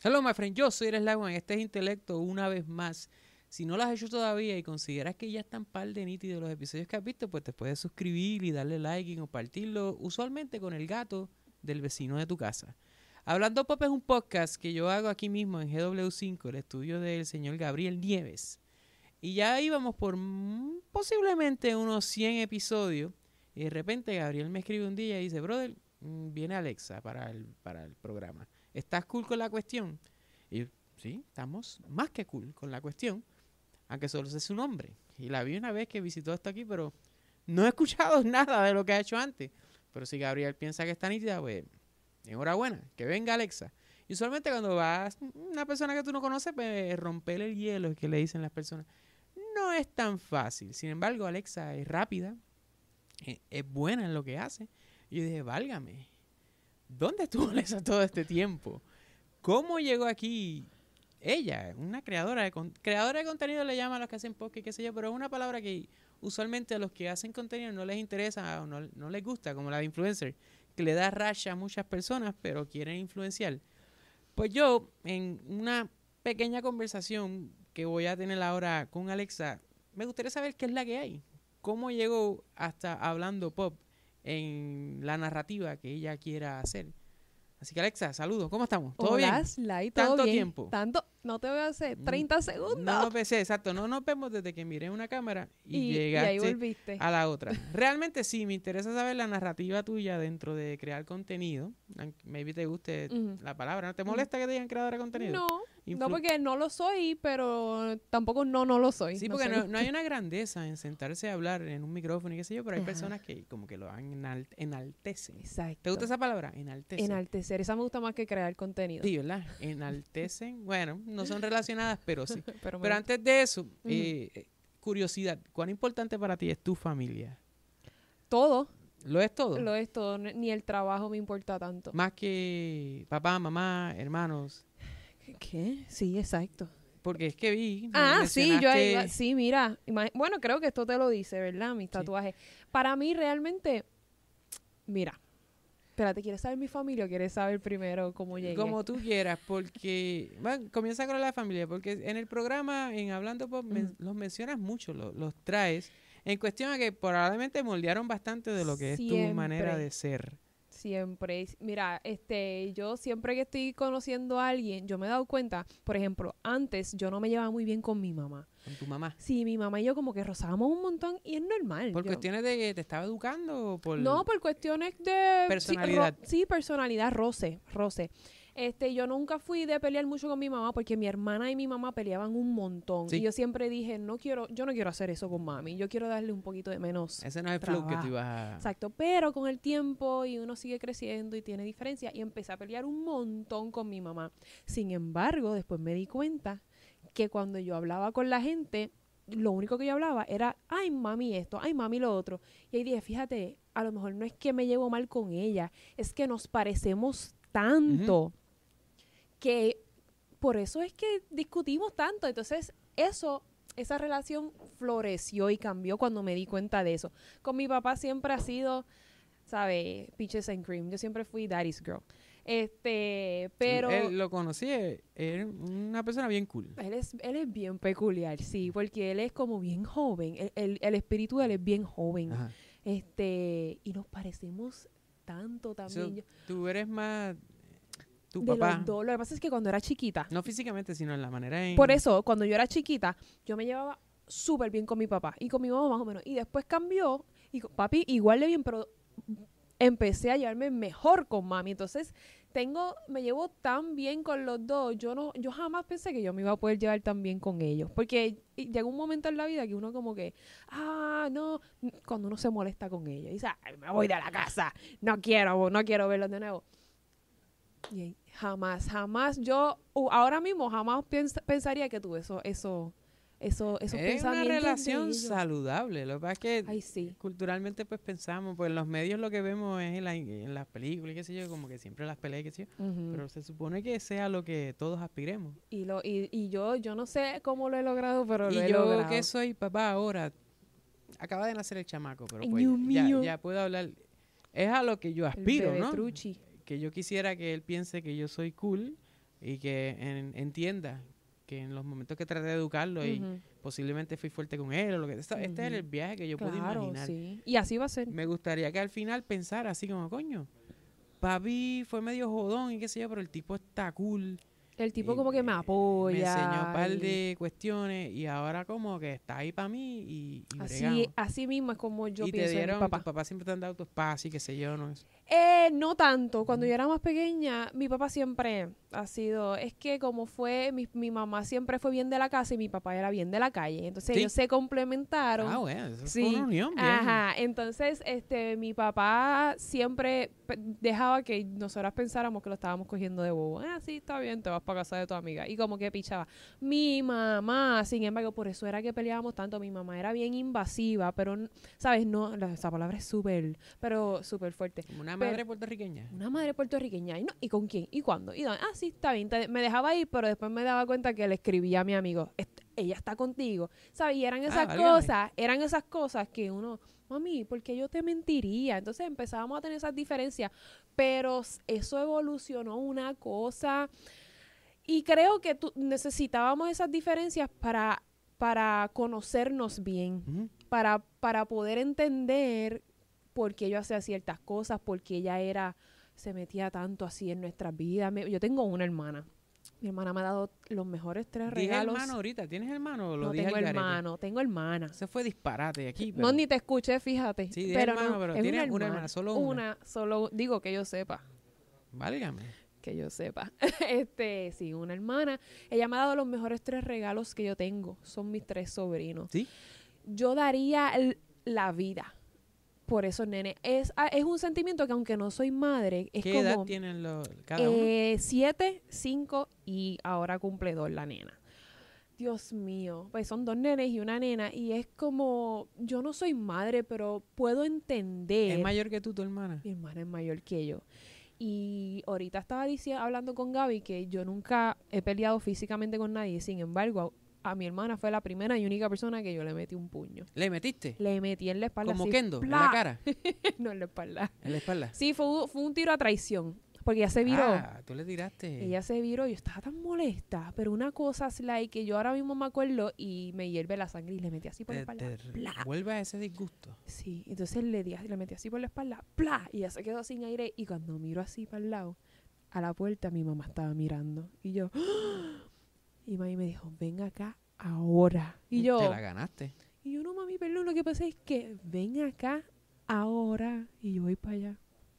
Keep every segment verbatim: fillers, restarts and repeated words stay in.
Hello, my friend. Yo soy Eres Laguna. Este es Intelecto una vez más. Si no lo has hecho todavía y consideras que ya están par de nítidos los episodios que has visto, pues te puedes suscribir y darle like y compartirlo, usualmente con el gato del vecino de tu casa. Hablando Pop es un podcast que yo hago aquí mismo en G W cinco, el estudio del señor Gabriel Nieves. Y ya íbamos por mm, posiblemente unos cien episodios. Y de repente Gabriel me escribe un día y dice, brother, mm, viene Alexa para el, para el programa. ¿Estás cool con la cuestión? Y yo, sí, estamos más que cool con la cuestión, aunque solo sé su nombre. Y la vi una vez que visitó esto aquí, pero no he escuchado nada de lo que ha hecho antes. Pero si Gabriel piensa que está nítida, pues enhorabuena, que venga Alexa. Y usualmente cuando vas una persona que tú no conoces, pues romper el hielo, es que le dicen las personas. No es tan fácil. Sin embargo, Alexa es rápida, es, es buena en lo que hace. Y yo dije, válgame, ¿dónde estuvo Alexa todo este tiempo? ¿Cómo llegó aquí ella? Una creadora de, con creadora de contenido le llama a los que hacen podcast y qué sé yo, pero es una palabra que usualmente a los que hacen contenido no les interesa o no, no les gusta, como la de influencer, que le da racha a muchas personas, pero quieren influenciar. Pues yo, en una pequeña conversación que voy a tener ahora con Alexa, me gustaría saber qué es la que hay. ¿Cómo llegó hasta hablando pop en la narrativa que ella quiera hacer? Así que Alexa, saludos, ¿cómo estamos? ¿Todo Hola, bien? Sly, ¿todo ¿Tanto bien? tiempo? Tanto, no te voy a hacer treinta segundos. No nos besé, exacto, no nos vemos desde que miré una cámara y, y, llegaste y ahí volviste. a la otra. Realmente sí, me interesa saber la narrativa tuya dentro de crear contenido. Maybe te guste uh-huh. la palabra. ¿No te molesta uh-huh. que te digan creadora de contenido? No, Influ no porque no lo soy, pero tampoco no, no lo soy. Sí, no porque no, no hay una grandeza en sentarse a hablar en un micrófono y qué sé yo, pero hay uh-huh. personas que como que lo enal enaltecen. Exacto. ¿Te gusta esa palabra? Enaltecen. Enaltecer, esa me gusta más que crear contenido. Sí, ¿verdad? Enaltecen. Bueno, no son relacionadas, pero sí. pero, pero antes de eso, uh-huh. eh, curiosidad, ¿cuán importante para ti es tu familia? Todo. ¿Lo es todo? Lo es todo. Ni el trabajo me importa tanto. Más que papá, mamá, hermanos. ¿Qué? Sí, exacto. Porque es que vi... Ah, sí, yo iba, sí, mira. Bueno, creo que esto te lo dice, ¿verdad? Mis tatuajes. Sí. Para mí realmente, mira, espérate, ¿quieres saber mi familia o quieres saber primero cómo llegué? Como tú quieras, porque... Bueno, comienza con la familia, porque en el programa, en Hablando Pop, mm. men los mencionas mucho, los, los traes, en cuestión a que probablemente moldearon bastante de lo que siempre. Es tu manera de ser. Siempre. Mira, este, yo siempre que estoy conociendo a alguien, yo me he dado cuenta, por ejemplo, antes yo no me llevaba muy bien con mi mamá. ¿Con tu mamá? Sí, mi mamá y yo como que rozábamos un montón y es normal. ¿Por yo, cuestiones de que te estaba educando o por...? No, por cuestiones de... Personalidad. Sí, sí, personalidad, roce, roce. Este, yo nunca fui de pelear mucho con mi mamá porque mi hermana y mi mamá peleaban un montón. Sí. Y yo siempre dije, no quiero, yo no quiero hacer eso con mami. Yo quiero darle un poquito de menos Ese no es el trabajo. flow que tú ibas a... Exacto. Pero con el tiempo y uno sigue creciendo y tiene diferencia y empecé a pelear un montón con mi mamá. Sin embargo, después me di cuenta que cuando yo hablaba con la gente, lo único que yo hablaba era, ay, mami esto, ay, mami lo otro. Y ahí dije, fíjate, a lo mejor no es que me llevo mal con ella, es que nos parecemos tanto. Uh-huh. Que por eso es que discutimos tanto. Entonces, eso, esa relación floreció y cambió cuando me di cuenta de eso. Con mi papá siempre ha sido, ¿sabes? Peaches and cream. Yo siempre fui daddy's girl. Este, pero... Él lo conocí, es una persona bien cool. Él es, él es bien peculiar, sí, porque él es como bien joven. El, el, el espíritu de él es bien joven. Ajá. Este, y nos parecemos tanto también. So, Yo, tú eres más... Tu de papá. Los dos. Lo que pasa es que cuando era chiquita. No físicamente, sino en la manera en... Por eso, cuando yo era chiquita, yo me llevaba súper bien con mi papá y con mi mamá más o menos. Y después cambió y con papi igual de bien, pero empecé a llevarme mejor con mami. Entonces, tengo, me llevo tan bien con los dos. Yo no, yo jamás pensé que yo me iba a poder llevar tan bien con ellos. Porque llega un momento en la vida que uno como que, ah, no, cuando uno se molesta con ellos. Y dice, ay, me voy de la casa. No quiero, no quiero verlos de nuevo. Y jamás, jamás, yo uh, ahora mismo jamás pens pensaría que tuve eso, eso, eso, esos es pensamientos. Es una relación saludable, lo que pasa es que Ay, sí. culturalmente pues pensamos, pues en los medios lo que vemos es en, la, en las películas, qué sé yo, como que siempre las peleas, qué sé yo, uh-huh. pero se supone que sea lo que todos aspiremos. Y lo y, y yo, yo no sé cómo lo he logrado, pero y lo he yo logrado. que soy papá ahora, acaba de nacer el chamaco, pero pues Dios ya, mío. ya puedo hablar, es a lo que yo aspiro, el bebé ¿no? Truchi. Que yo quisiera que él piense que yo soy cool, y que en- entienda que en los momentos que traté de educarlo y Ujú. posiblemente fui fuerte con él o lo que esto- este es Ujú. el viaje que yo pude Claro, imaginar. sí. Y así va a ser. Me gustaría que al final pensara así como, coño, papi fue medio jodón y qué sé yo, pero el tipo está cool. El tipo y como que me apoya. Me enseñó un par y de cuestiones y ahora como que está ahí para mí y, y así, bregamos. así mismo es como yo y te pienso en mi dieron, papá. tus papás siempre te han dado tu espacio y qué sé yo, ¿no? Es- Eh, no tanto. Cuando Ujú. yo era más pequeña, mi papá siempre ha sido... Es que como fue... Mi, mi mamá siempre fue bien de la casa y mi papá era bien de la calle. Entonces Sí. ellos se complementaron. Ah, bueno, eso Sí, fue una unión bien. ajá. Entonces, este, mi papá siempre pe- dejaba que nosotras pensáramos que lo estábamos cogiendo de bobo. Ah, sí, está bien, te vas para casa de tu amiga. Y como que pichaba. Mi mamá, sin embargo, por eso era que peleábamos tanto. Mi mamá era bien invasiva, pero, n- ¿sabes? No, la- esa palabra es súper, pero súper fuerte. Como una Pero- madre puertorriqueña. Una madre puertorriqueña. ¿Y, no? ¿Y con quién? ¿Y cuándo? ¿Y dónde? Ah, sí, está bien. Te- me dejaba ir, pero después me daba cuenta que le escribía a mi amigo. "Est- ella está contigo. ¿Sabes? Y eran esas válgame. cosas, eran esas cosas que uno, mami, ¿por qué yo te mentiría? Entonces empezábamos a tener esas diferencias. Pero s- eso evolucionó una cosa. Y creo que tú, necesitábamos esas diferencias para, para conocernos bien Ujú. para, para poder entender por qué yo hacía ciertas cosas, por qué ella era, se metía tanto así en nuestras vidas. Me- yo tengo una hermana. Mi hermana me ha dado los mejores tres Dije regalos. hermano ahorita. ¿Tienes hermano o lo No dije tengo al garete? hermano, tengo hermana. Eso fue disparate aquí, pero... No, ni te escuché, fíjate. Sí, dije pero hermano, no, pero es tienes una una hermana, hermana, solo una. Una, solo, digo que yo sepa. Válgame. Que yo sepa. este, sí, una hermana. Ella me ha dado los mejores tres regalos que yo tengo. Son mis tres sobrinos. ¿Sí? Yo daría el- la vida por esos nenes. Es, ah, es un sentimiento que aunque no soy madre, es ¿Qué edad como tienen los, cada uno? eh, siete, cinco y ahora cumple dos la nena. Dios mío, pues son dos nenes y una nena y es como, yo no soy madre, pero puedo entender. ¿Es mayor que tú, tu hermana? Mi hermana es mayor que yo. Y ahorita estaba diciendo, hablando con Gaby que yo nunca he peleado físicamente con nadie. Sin embargo, a, a mi hermana fue la primera y única persona que yo le metí un puño. ¿Le metiste? Le metí en la espalda. ¿Como así, Kendo? ¿En ¡plá! la cara? No, en la espalda. ¿En la espalda? Sí, fue, un- fue un tiro a traición. Porque ella se viró. Ah, tú le tiraste. Ella se viró y yo estaba tan molesta. Pero una cosa es like que yo ahora mismo me acuerdo y me hierve la sangre y le metí así por la te, espalda. te ¡plá! vuelve a ese disgusto. Sí, entonces le, di, le metí así por la espalda, ¡plá! Y ella se quedó sin aire. Y cuando miro así para el lado, a la puerta, mi mamá estaba mirando. Y yo, ¡ah! Y mami me dijo, ven acá ahora. Y yo, Te la ganaste. y yo, no, mami, perdón, lo que pasa es que ven acá ahora. Y yo voy para allá.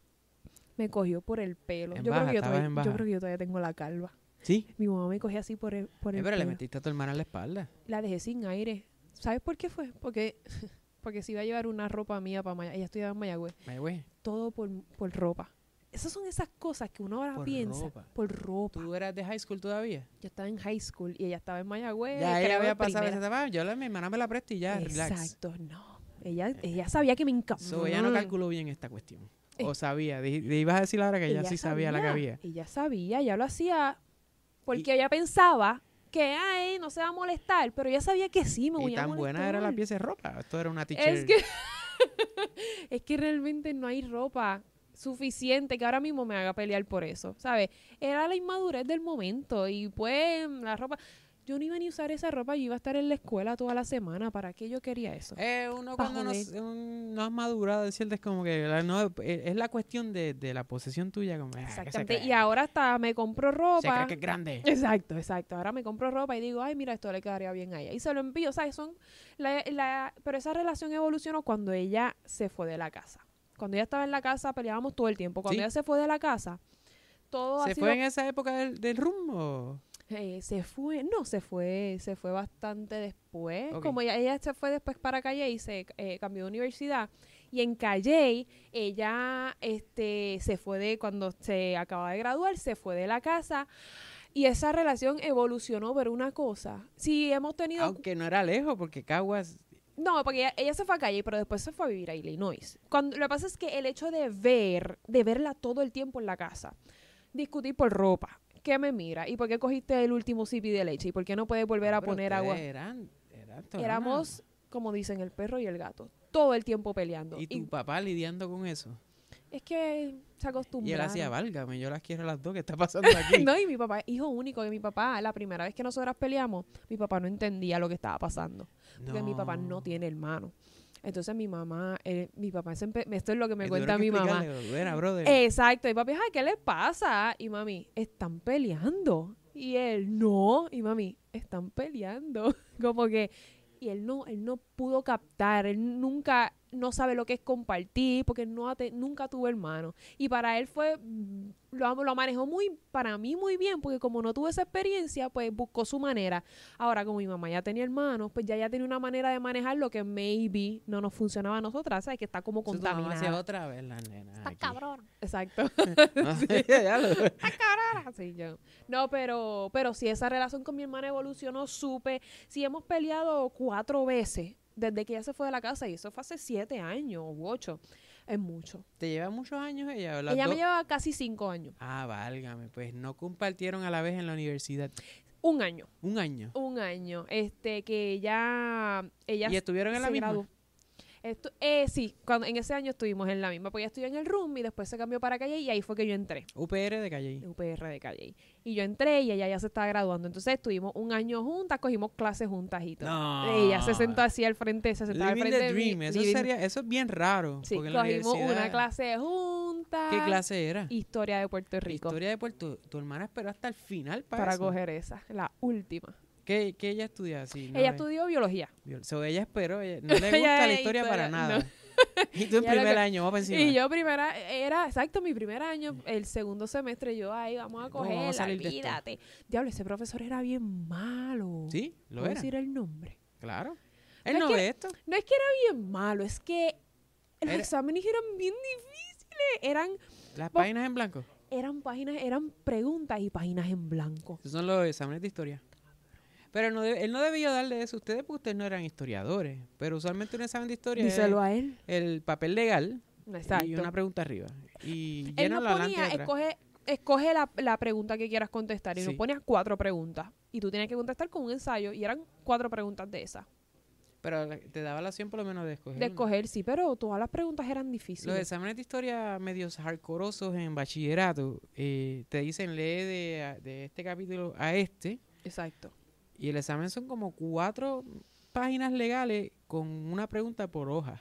Me cogió por el pelo. En Yo, baja, creo que yo, estabas todavía, en yo baja. creo que yo todavía tengo la calva. ¿Sí? Mi mamá me cogía así por el, por Eh, el pero le pelo. metiste a tu hermana en la espalda. La dejé sin aire. ¿Sabes por qué fue? Porque, porque se iba a llevar una ropa mía para Mayagüez. Ella estudiaba en Mayagüez. Ay, güey. Todo por, por ropa. Esas son esas cosas que uno ahora Por piensa. ropa. Por ropa. ¿Tú eras de high school todavía? Yo estaba en high school y ella estaba en Mayagüez. ya creo ella había en pasado primera. esa etapa. Yo la, mi hermana me la presto y ya, relax. Exacto, no. Ella, ella sabía que me encantaba. So, ella no calculó bien esta cuestión. Eh. O sabía. Di- di- ibas a decir ahora que ella, Ella sí sabía, la que había. Ella sabía, ella lo hacía porque Y- ella pensaba que, ay, no se va a molestar, pero ella sabía que sí me Y voy a tan molestar. buena era la pieza de ropa. Esto era una teacher. Es que, es que realmente no hay ropa suficiente que ahora mismo me haga pelear por eso, ¿sabes? Era la inmadurez del momento y pues la ropa... Yo no iba ni a usar esa ropa, yo iba a estar en la escuela toda la semana. ¿Para qué yo quería eso? Eh, uno Pa' cuando no, joder. s- un- no has madurado, es cierto, es como que la- no, eh, es la cuestión de, de la posesión tuya. Como, ah, ¿qué se Exactamente. cree? Y ahora hasta me compro Se ropa. cree que es grande. Exacto, exacto. Ahora me compro ropa y digo, ay, mira, esto le quedaría bien a ella. Y se lo envío, ¿sabes? Son la, la, pero esa relación evolucionó cuando ella se fue de la casa. Cuando ella estaba en la casa peleábamos todo el tiempo. Cuando Sí. ella se fue de la casa, todo ha ¿Se sido... fue en esa época del, del rumbo? eh, se fue, no, se fue, se fue bastante después. Ok. Como ella, ella se fue después para Calle y se eh, cambió de universidad. Y en Calle, ella este, se fue de, cuando se acaba de graduar, se fue de la casa. Y esa relación evolucionó, pero una cosa, si hemos tenido... Aunque no era lejos, porque Caguas... No, porque ella, ella se fue a Calle, pero después se fue a vivir a Illinois. Cuando, lo que pasa es que el hecho de ver, de verla todo el tiempo en la casa, discutir por ropa, ¿qué me mira? ¿Y por qué cogiste el último sipi de leche? ¿Y por qué no puedes volver Ah, a pero poner ustedes agua? Eran, eran todas Éramos, como dicen, el perro y el gato, todo el tiempo peleando. una- ¿Y tu papá lidiando con eso? Es que se Y acostumbraron. él hacía, válgame, yo las quiero a las dos, ¿qué está pasando aquí? No, y mi papá, hijo único, que mi papá, la primera vez que nosotras peleamos, mi papá no entendía lo que estaba pasando. Porque mi papá no tiene hermano. Entonces mi mamá, eh, mi papá, siempre, esto es lo que me Y cuenta tuvieron mi que mamá. explicarle, "Buena, brother". Exacto, y papi, ay, ¿qué le pasa? Y mami, están peleando. Y él, no, y mami, están peleando. Como que, y él no, él no pudo captar, él nunca, no sabe lo que es compartir, porque no ha te- nunca tuvo hermano. Y para él fue, mm, lo, lo manejó muy, para mí muy bien, porque como no tuvo esa experiencia, pues buscó su manera. Ahora, como mi mamá ya tenía hermanos, pues ya ya tenía una manera de manejar lo que maybe no nos funcionaba a nosotras, ¿sabes? Que está como Entonces tu mamá hacía contaminada. otra vez las nenas Está aquí. cabrón. Exacto. No, ya lo- Sí, yo. No, pero, pero sí, esa relación con mi hermana evolucionó súper. Sí, hemos peleado cuatro veces desde que ella se fue de la casa, y eso fue hace siete años u ocho. Es mucho. ¿Te lleva muchos años ella? ¿Las Ella me dos? lleva casi cinco años. Ah, válgame, pues no compartieron a la vez en la universidad. Un año. Un año. Un año. Este, que ella. ella ¿Y estuvieron en la se misma? graduó. Estu- eh, sí, cuando, en ese año estuvimos en la misma, porque ella estudió en el room y después se cambió para Calle y ahí fue que yo entré. U P R de Calle. U P R de Calle. Y yo entré y ella ya se estaba graduando. Entonces estuvimos un año juntas, cogimos clases juntas y todo. No. Ella se sentó así al frente, se sentaba al Living frente the de mí. dream. Eso, living- sería, eso es bien raro. Sí, porque en la cogimos una universidad- clase juntas. ¿Qué clase era? Historia de Puerto Rico. Historia de Puerto. Tu hermana esperó hasta el final para, para eso. coger esa, la última. ¿Qué, qué ella estudiaba? Sí, no ella es- estudió biología. Biol- So, ella esperó. ella- no le gusta Ella la es historia para historia- nada. no. Y tú en Ya lo primer que- año, vamos para encima. Y yo primera, era exacto mi primer año, el segundo semestre, yo ahí vamos a ¿Cómo vamos a coger, salir de esto? olvídate. Diablo, ese profesor era bien malo. Sí, lo ¿Puedo era. decir el nombre? Claro. Él Es no que- ve esto. No es que era bien malo, es que los Era- exámenes eran bien difíciles. Eran, Las Vos- páginas en blanco. eran páginas, eran preguntas y páginas en blanco. Esos son los exámenes de historia. Pero no de- él no debía darle eso a ustedes porque ustedes no eran historiadores. Pero usualmente un examen de historia Díselo es a él. el papel legal Exacto. y una pregunta arriba. Y Él llena nos la adelante y ponía, atrás. escoge, escoge la, la pregunta que quieras contestar. Y Sí. nos ponía cuatro preguntas. Y tú tenías que contestar con un ensayo. Y eran cuatro preguntas de esas. Pero la- te daba la opción por lo menos de escoger. De una. escoger, sí, pero todas las preguntas eran Los difíciles. exámenes de historia medios hardcoreosos en bachillerato eh, te dicen lee de, de este capítulo a este. Exacto. Y el examen son como cuatro páginas legales con una pregunta por hoja.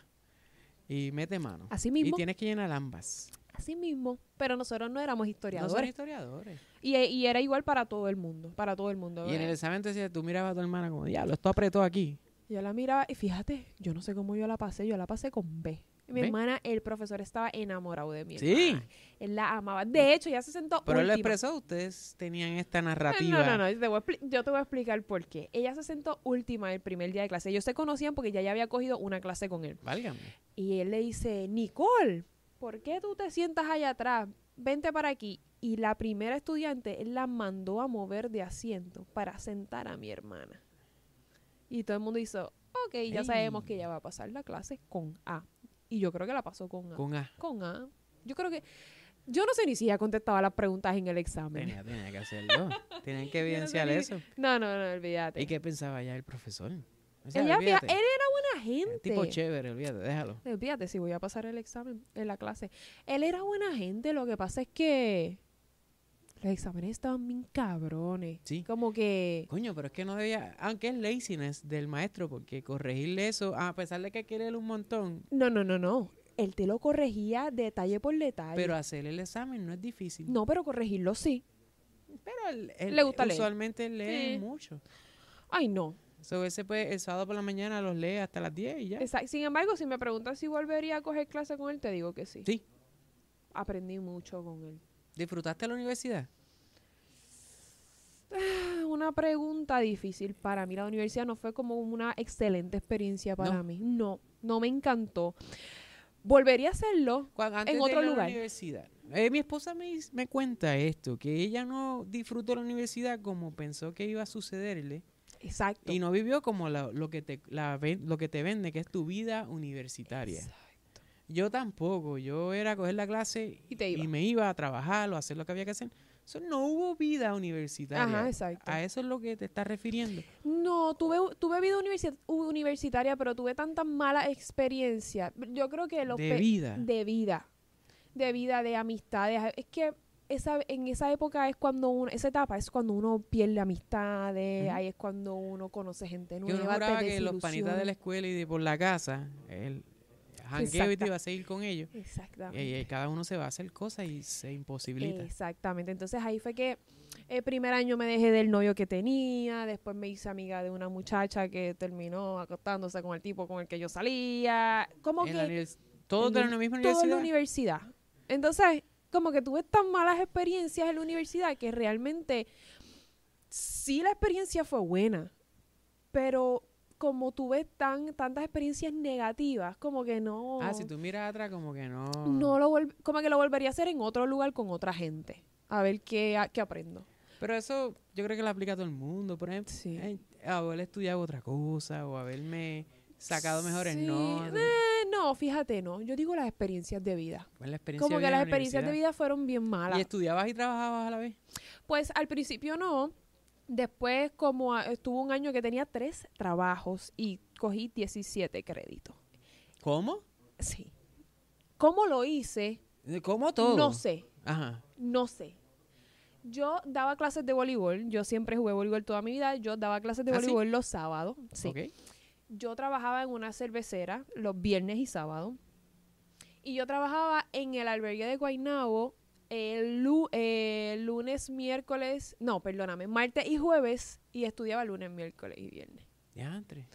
Y mete mano. Así Y mismo. tienes que llenar ambas. Así mismo. Pero nosotros no éramos No son historiadores. historiadores. y, y era igual para todo el mundo. Para todo el mundo. Y en ¿eh? el examen te decía, tú mirabas a tu hermana como, diablo, esto apretó aquí. Yo la miraba y fíjate, yo no sé cómo yo la pasé. Yo la pasé con B. Mi ¿Ve? hermana, el profesor estaba enamorado de mi Sí. hermana. Él la amaba. De hecho, ya se sentó Pero él lo última. expresó, ustedes tenían esta narrativa. No, no, no, yo te, voy a expli- yo te voy a explicar por qué. Ella se sentó última el primer día de clase. Ellos se conocían porque ya ella había cogido una clase con él. Válgame. Y él le dice, Nicole, ¿por qué tú te sientas allá atrás? Vente para aquí. Y la primera estudiante, él la mandó a mover de asiento para sentar a mi hermana. Y todo el mundo hizo, ok, ya Ey. sabemos que ella va a pasar la clase con A. Y yo creo que la pasó con A. Con A. Con A. Yo creo que... Yo no sé ni si ella contestaba las preguntas en el examen. Tenía, tenía que hacerlo. Tenían que Yo no sé evidenciar ni- eso. No, no, no, olvídate. ¿Y qué pensaba ya el profesor? O sea, Ella, fija- olvídate. él era buena gente. Tipo chévere, olvídate, déjalo. Olvídate si voy a pasar el examen en la clase. Él era buena gente, lo que pasa es que los exámenes estaban bien cabrones. Sí. Como que... Coño, pero es que no debía, aunque es laziness del maestro, porque corregirle eso, a pesar de que hay que leer un montón, No, no, no, no. Él te lo corregía detalle por detalle. pero hacer el examen no es difícil. No, pero corregirlo sí. Pero él, él Le gusta leer. usualmente lee Sí. mucho. Ay, no. So, ese pues, el sábado por la mañana los lee hasta las diez y ya. Exacto. Sin embargo, si me preguntas si volvería a coger clase con él, te digo que sí. Sí. Aprendí mucho con él. ¿Disfrutaste la universidad? Ah, Una pregunta difícil para mí. La universidad no fue como una excelente experiencia para No. mí. No, no me encantó. Volvería a hacerlo. Cuando, antes En de otro ir a la lugar. universidad. Eh, mi esposa me, me cuenta esto, que ella no disfrutó la universidad como pensó que iba a sucederle Exacto. y no vivió como la- lo, que te, la ven- lo que te vende, que es tu vida universitaria. Exacto. Yo tampoco, yo era coger la clase Y te iba. me iba a trabajar o a hacer lo que había que hacer. So, no hubo vida universitaria. Ajá, exacto. A eso es lo que te estás refiriendo. No, tuve, tuve vida universi- universitaria, pero tuve tantas malas experiencias. Yo creo que los De pe- vida. de vida. de vida, de amistades. Es que esa, en esa época es cuando uno, esa etapa es cuando uno pierde amistades, Ujú. ahí es cuando uno conoce gente Que uno nueva, te juraba que los panitas de desilusiona. la escuela y de por la casa, el jangueo y te Exacta- iba a seguir con ellos. Y, Exactamente. y cada uno se va a hacer cosas y se imposibilita. Exactamente. Entonces ahí fue que el primer año me dejé del novio que tenía, después me hice amiga de una muchacha que terminó acostándose con el tipo con el que yo salía. Como En la que univers- todos de en la misma todo en la universidad. universidad. Entonces, como que tuve tan malas experiencias en la universidad que realmente sí la experiencia fue buena, pero como tuve tan tantas experiencias negativas, como que no Ah, si tú miras atrás, como que no. no lo vol- como que lo volvería a hacer en otro lugar con otra gente, a ver qué, a- qué aprendo. Pero eso yo creo que lo aplica a todo el mundo. Por ejemplo, Sí. eh, haber estudiado otra cosa o haberme sacado mejores Sí, notas. eh, no, fíjate, no. Yo digo las experiencias de vida. Pues la experiencia Como de que vida en las la experiencias de universidad. vida fueron bien ¿Y malas. estudiabas y trabajabas a la vez? Pues al principio no. Después, como a- estuvo un año que tenía tres trabajos y cogí diecisiete créditos. ¿Cómo? Sí. ¿Cómo lo hice? ¿Cómo todo? No sé. Ajá. No sé. Yo daba clases de voleibol. Yo siempre jugué voleibol toda mi vida. Yo daba clases de ¿Ah, sí? voleibol los sábados. Sí. Ok. Yo trabajaba en una cervecera los viernes y sábados. Y yo trabajaba en el albergue de Guaynabo el, lu- eh, lunes, miércoles, no, perdóname, martes y jueves, y estudiaba lunes, miércoles y viernes. Diantre.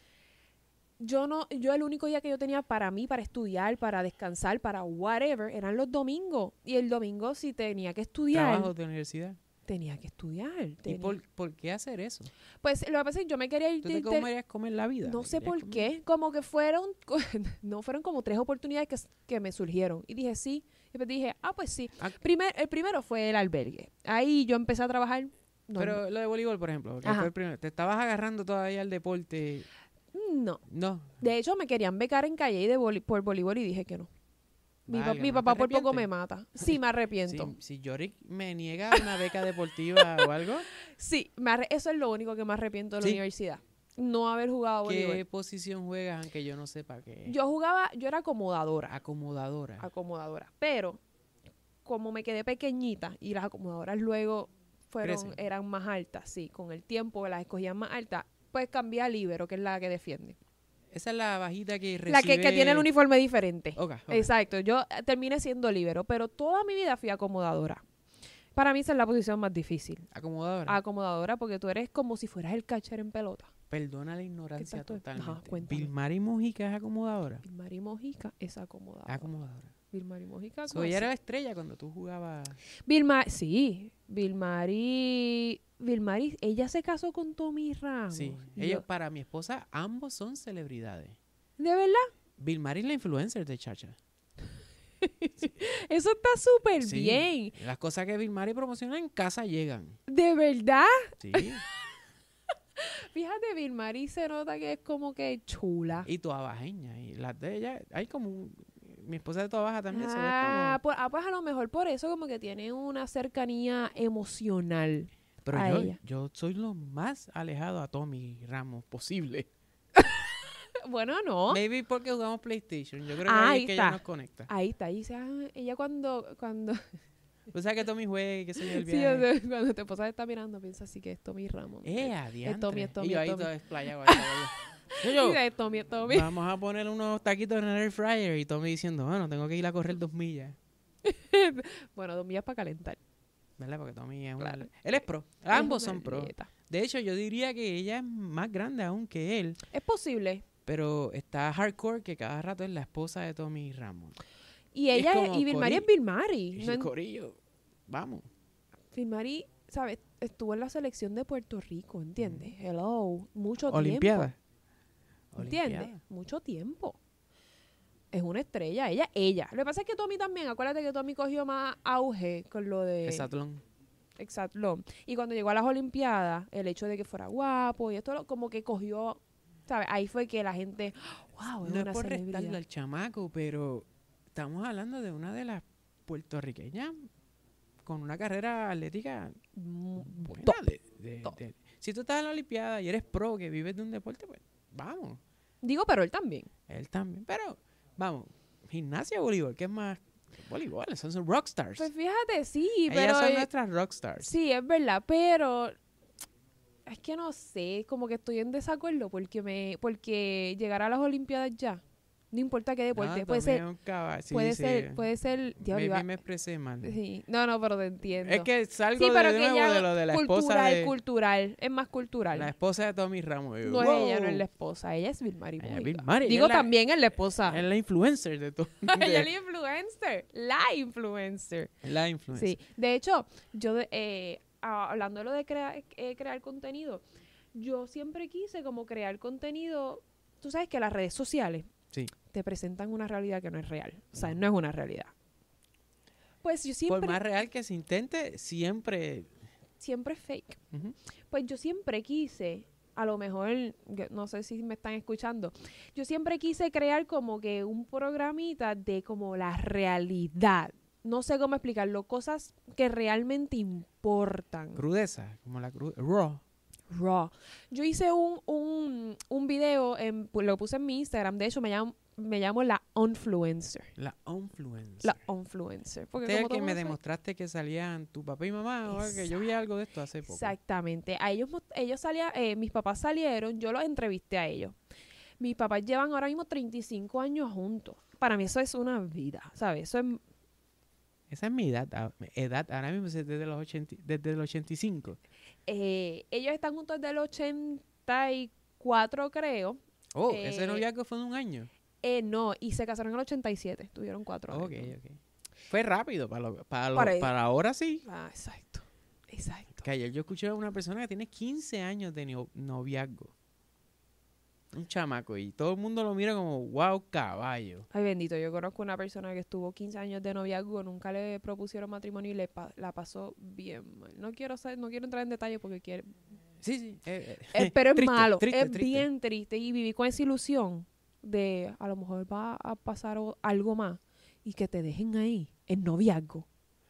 Yo no, yo el único día que yo tenía para mí, para estudiar, para descansar, para whatever, eran los domingos. Y el domingo si tenía que estudiar, Trabajos de universidad. tenía que estudiar. ¿Y tenía- por, por qué hacer eso? Pues lo que pasa es que yo me quería ir ¿Tú te de- comerías comer la vida? no ¿Te sé querías por comer? qué, como que fueron, no fueron como tres oportunidades que, s- que me surgieron. Y dije sí, y pues dije, ah, pues sí. Ah. Primer, el primero fue el albergue. Ahí yo empecé a trabajar. normal. Pero lo de voleibol, por ejemplo, que Ajá. fue el primero. ¿Te estabas agarrando todavía al deporte? No. No. De hecho, me querían becar en Calle de voli- por voleibol y dije que no. Mi, pa- Válgame, mi ¿no papá te por poco me arrepientes? mata. Sí, me arrepiento. Si, si Yorick me niega una beca deportiva o algo, Sí, me arre- eso es lo único que me arrepiento de la Sí. universidad. No haber jugado ¿qué voleibol. posición juegas aunque yo no sepa qué? Yo jugaba, yo era acomodadora. Acomodadora. acomodadora. Pero como me quedé pequeñita y las acomodadoras luego fueron Crecen. eran más altas, sí, con el tiempo las escogían más altas, pues cambié a líbero, que es la que defiende. Esa es la bajita que recibe... La que, que tiene el uniforme diferente. Ok, ok. Exacto, yo eh, terminé siendo líbero, pero toda mi vida fui acomodadora. Para mí esa es la posición más difícil. Acomodadora. Acomodadora porque tú eres como si fueras el catcher en pelota. Perdona la ignorancia ¿Qué tal tú? totalmente. Ajá, cuéntame. Vilmari Mojica es acomodadora. Vilmari Mojica es acomodadora. Acomodadora. Vilmari Mojica. So, ¿cómo ella así? era estrella cuando tú jugabas. Vilma, sí, Vilmari, Vilmari, ella se casó con Tommy Ramos. Sí. Y Ellos, yo- para mi esposa, ambos son celebridades. ¿De verdad? Vilmari es la influencer de Chacha. Eso está súper Sí. bien. Las cosas que Vilmari promociona en casa llegan. ¿De verdad? Sí. Fíjate, Vilmari se nota que es como que chula. Y tu abajeña. Y las de ella, hay como un- mi esposa de tu abaja también se ve Ah, como... pues, ah, pues a lo mejor por eso como que tiene una cercanía emocional. Pero a yo, ella. yo soy lo más alejado a Tommy Ramos posible. Bueno, no. Maybe porque jugamos PlayStation. Yo creo que Ah, ahí ahí es que está. ella nos conecta. Ahí está, ahí dice, ah, ella cuando, cuando, O sea que Tommy juegue, que se yo el sí, viaje. o sea, cuando tu esposa está mirando, piensa así que es Tommy Ramos. Eh, Es adiantre. Tommy, es Tommy, Y yo es ahí Tommy. todo desplayado. ahí, todo. Yo, yo, Dice, es Tommy, es Tommy. vamos a poner unos taquitos en el air fryer. Y Tommy diciendo, bueno, tengo que ir a correr dos millas. Bueno, dos millas para calentar. ¿Verdad? Porque Tommy es Claro. una... Él es pro. Ambos Es una son pro. atleta. De hecho, yo diría que ella es más grande aún que él. Es posible. Pero está hardcore que cada rato es la esposa de Tommy Ramos. Y Es ella, como y Vilmari es Cori- Vilmari. Y No el en- corillo. Vamos. Vilmari, ¿sabes? Estuvo en la selección de Puerto Rico, ¿entiendes? Hello. Mucho Olimpiada. tiempo. ¿Entiendes? Olimpiada. Mucho tiempo. Es una estrella. Ella, ella. Lo que pasa es que Tommy también, acuérdate que Tommy cogió más auge con lo de Exatlón. Exatlón. Y cuando llegó a las Olimpiadas, el hecho de que fuera guapo y esto lo- como que cogió, ¿sabes? Ahí fue que la gente, wow, es No es una por restarle celebridad. al chamaco, pero estamos hablando de una de las puertorriqueñas con una carrera atlética Mm, buena. top. de- de- top. de- si tú estás en la Olimpiada y eres pro, que vives de un deporte, pues vamos. Digo, pero él también. Él también. Pero, vamos, gimnasia o voleibol, ¿qué es más Voleibol, son, son rockstars. Pues fíjate, sí, Ellas pero... son eh, nuestras rockstars. Sí, es verdad, pero es que no sé, como que estoy en desacuerdo porque me porque llegar a las Olimpiadas ya, no importa qué deporte, No, puede también ser un caballo. Sí, puede sí. ser puede ser diablo, Maybe iba- me expresé mal. sí, no, no, pero te entiendo. Es que salgo sí, pero de, de que nuevo ya de lo de la esposa cultural, de cultural, es más cultural. la esposa de Tommy Ramos. Y yo, no es ella, no es wow. la esposa, ella es Vilmary Ella es Mójica. Vilmary, ella Digo, es la- también es la esposa. Es la influencer de todo. ella de- es la influencer, la influencer. la influencer. Sí, de hecho, yo de- eh, a- hablando de lo de crea- eh, crear contenido, yo siempre quise como crear contenido, tú sabes que las redes sociales Sí. te presentan una realidad que no es real, o sea, no es una realidad. Pues yo siempre, Por más real que se intente, siempre... siempre es fake. Ujú. Pues yo siempre quise, a lo mejor, yo no sé si me están escuchando, yo siempre quise crear como que un programita de como la realidad. No sé cómo explicarlo, cosas que realmente importan. Crudeza, como la crudeza. Raw. Raw. Yo hice un, un, un video, en, pues, lo puse en mi Instagram, de hecho me llamo, me llamo La Influencer. La influencer. La Influencer. Porque Este es el como que todo me mundo sabe- demostraste que salían tu papá y mamá. o que yo vi algo de esto hace poco. Exactamente. A ellos, mo- ellos salían, eh, mis papás salieron, yo los entrevisté a ellos. Mis papás llevan ahora mismo treinta y cinco años juntos. Para mí eso es una vida, ¿sabes? Eso es, Esa es mi edad. ah, edad ahora mismo es desde los ochenta, desde el ochenta y cinco. eh, ellos están juntos desde el ochenta y cuatro, creo. Oh, Eh, ese noviazgo fue de un año. Eh, no, y se casaron en el ochenta y siete. Tuvieron cuatro años. Ok, ok. Fue rápido para, lo- para, lo- Para- para ahora sí. Ah, exacto. Exacto. Que ayer yo escuché a una persona que tiene quince años de no- noviazgo. Un chamaco. Y todo el mundo lo mira como, wow, caballo. Ay, bendito, yo conozco una persona que estuvo quince años de noviazgo, nunca le propusieron matrimonio y le pa- la pasó bien mal. No quiero saber, no quiero entrar en detalle porque quiere, Sí, sí. eh, eh, eh, pero es triste, malo, triste, es triste. bien triste y viví con esa ilusión de a lo mejor va a pasar o- algo más y que te dejen ahí en noviazgo.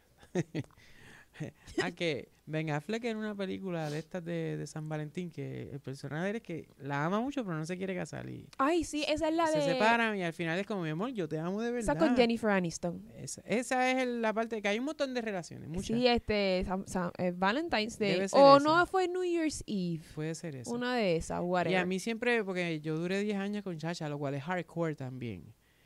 Ah, que Ben Affleck en una película de estas de, de San Valentín, que el personaje es que la ama mucho, pero no se quiere casar. Y Ay, sí, esa es la se de separan y al final es como, mi amor, yo te amo de esa verdad. con Jennifer Aniston. Esa, esa es el- la parte de que hay un montón de relaciones, muchas. Sí, este Sam- Sam- eh, Valentine's Day Debe ser o esa. no fue New Year's Eve. Puede ser eso. Una de esas, whatever. Y a mí siempre, porque yo duré diez años con Chacha, lo cual es hardcore también.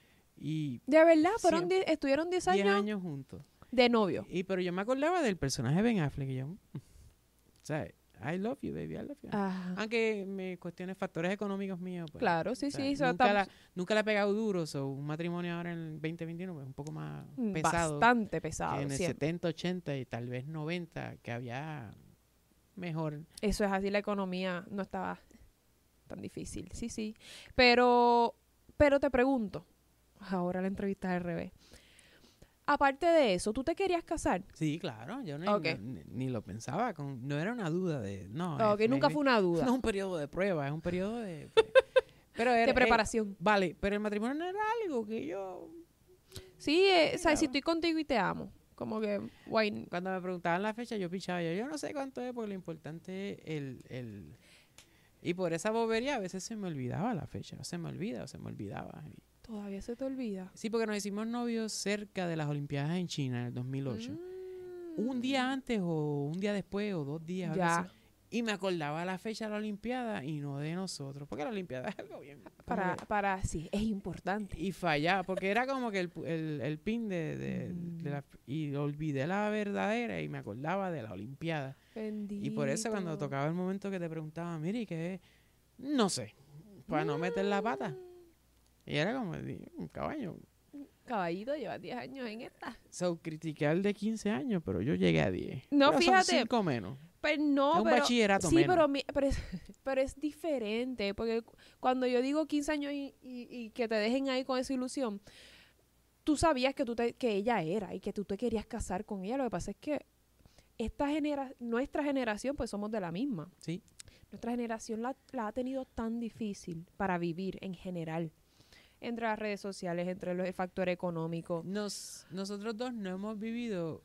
Y De verdad, fueron Siempre. die- estuvieron diez diez años, años juntos. de novio. Y pero yo me acordaba del personaje de Ben Affleck y yo, mm, o sea, I love you, baby, I love you. Ajá. Aunque me cuestiones factores económicos míos, pues, Claro, sí, o sea, sí. eso nunca, tam- la, nunca la he pegado duro, so, un matrimonio ahora en el veinte veintiuno pues, es un poco más mm, pesado Bastante que pesado. en el siempre. setenta, ochenta y tal vez noventa, que había mejor. Eso es así, la economía no estaba tan difícil. Sí, sí. Pero, pero te pregunto, ahora la entrevista al revés. Aparte de eso, ¿tú te querías casar? Sí, claro, yo ni, Ok. no- ni, ni lo pensaba, con, no era una duda de, no. Ok, es- nunca me- fue una duda No es un periodo de prueba, es un periodo de... pues, pero era, de eh, preparación. vale, pero el matrimonio no era algo que yo... Sí, eh, o sea, claro. si estoy contigo y te amo, como que, guay, Cuando me preguntaban la fecha, yo pichaba, yo, yo no sé cuánto es, porque lo importante es el, el... Y por esa bobería a veces se me olvidaba la fecha, o se me olvida, o se me olvidaba. Y- todavía se te olvida. Sí, porque nos hicimos novios cerca de las Olimpiadas en China en el dos mil ocho. Mm. Un día antes o un día después o dos días. algo Ya. así. Y me acordaba la fecha de la Olimpiada y no de nosotros, porque la Olimpiada es algo bien... como Para, que- para, sí, es importante. y fallaba, porque era como que el, pu- el, el pin de, de, de la... Y olvidé la verdadera y me acordaba de la Olimpiada. Bendito. Y por eso cuando tocaba el momento que te preguntaba, mire, ¿y qué es? No sé, para no meter la pata. Y era como di- un caballo. Caballito, llevas diez años en esta. So, critiqué al de quince años, pero yo llegué a diez. No, Pero fíjate. Son cinco menos. Pero no, Es un pero, bachillerato sí, menos. pero, mi- pero, es, pero es diferente, porque cu- cuando yo digo quince años y, y- y que te dejen ahí con esa ilusión, tú sabías que, tú te- que ella era y que tú te querías casar con ella. Lo que pasa es que esta genera nuestra generación, pues somos de la misma. Sí. Nuestra generación la, la ha tenido tan difícil para vivir en general. Entre las redes sociales, entre los- el factor económico. Nos, nosotros dos no hemos vivido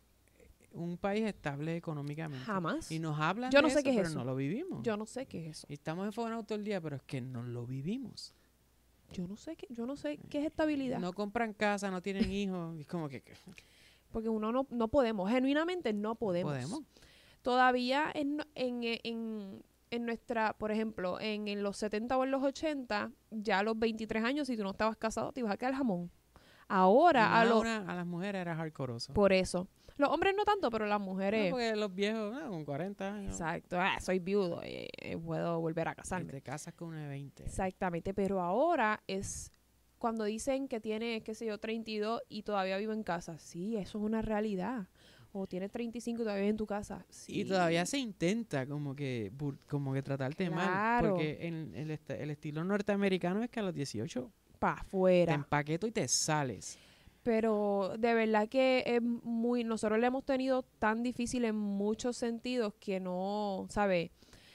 un país estable económicamente. Jamás. Y nos hablan Yo de no sé eso, qué es pero eso. no lo vivimos. Yo no sé qué es eso. Y estamos enfocados todo el día, pero es que no lo vivimos. Yo no sé qué, yo no sé qué es estabilidad. No compran casa, no tienen hijos. Es como que... que Porque uno no, no podemos, genuinamente no podemos. podemos. Todavía en, en, en, en nuestra, por ejemplo, en, en los setenta o en los ochenta, ya a los veintitrés años, si tú no estabas casado, te ibas a quedar jamón. Ahora, Y a más los... una- a las mujeres era hardcoreoso. Por eso. Los hombres no tanto, pero las No, mujeres... porque los viejos, no, con cuarenta años. Exacto. Ah, soy viudo y eh, puedo volver a Y casarme. te casas con una de veinte. Exactamente. Pero ahora es cuando dicen que tiene, qué sé yo, treinta y dos y todavía vive en casa. Sí, eso es una realidad. O tienes treinta y cinco y todavía vive en tu casa. Sí. Y todavía se intenta como que bur- como que tratarte mal. Claro. Porque en el, est- el estilo norteamericano es que a los dieciocho Pa' te afuera. empaqueto y te sales. Pero de verdad que es muy... Nosotros le hemos tenido tan difícil en muchos sentidos que no, ¿sabes?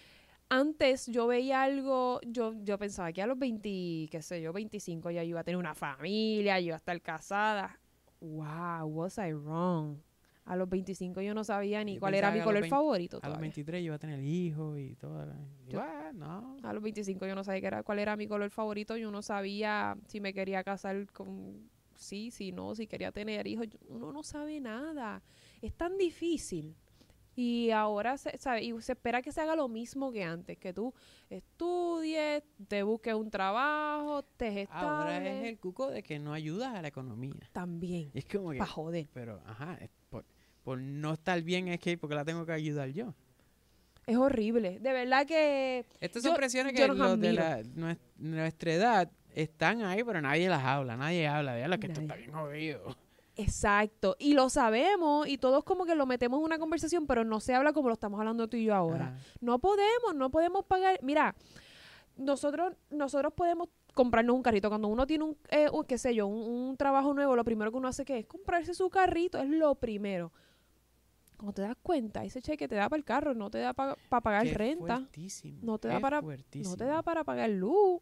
Antes yo veía algo, yo, yo pensaba que a los veinte, qué sé yo, veinticinco ya iba a tener una familia, yo iba a estar casada. Wow, was I wrong? A los veinticinco yo no sabía ni Yo cuál era pensaba mi que a los color veinte favorito A los todavía. veintitrés yo iba a tener hijos y todo. Y, Yo- ah, no. A los veinticinco yo no sabía qué era, cuál era mi color favorito, yo no sabía si me quería casar con... Sí, si no, si quería tener hijos, yo- uno no sabe nada. Es tan difícil. Y ahora se, sabe, y se espera que se haga lo mismo que antes, que tú estudies, te busques un trabajo, te estable. Ahora es el cuco de que no ayudas a la economía. También, Y es como que, pa' joder. pero, ajá, es por, por no estar bien es que porque la tengo que ayudar yo. Es horrible. De verdad que Estas son Yo- presiones yo que los los de admiro. la, nues- nuestra edad están ahí, pero nadie las habla, nadie habla. De lo que esto Nadie. está bien jodido. exacto. Y lo sabemos y todos como que lo metemos en una conversación, pero no se habla como lo estamos hablando tú y yo ahora. Ajá. No podemos, no podemos pagar. Mira, nosotros, nosotros podemos comprarnos un carrito. Cuando uno tiene un, eh, un, qué sé yo, un, un trabajo nuevo, lo primero que uno hace que es comprarse su carrito, es lo primero. Cuando te das cuenta, ese cheque te da para el carro, no te da para pagar Qué renta, fuertísimo, no te da es para- fuertísimo. no te da para pagar luz,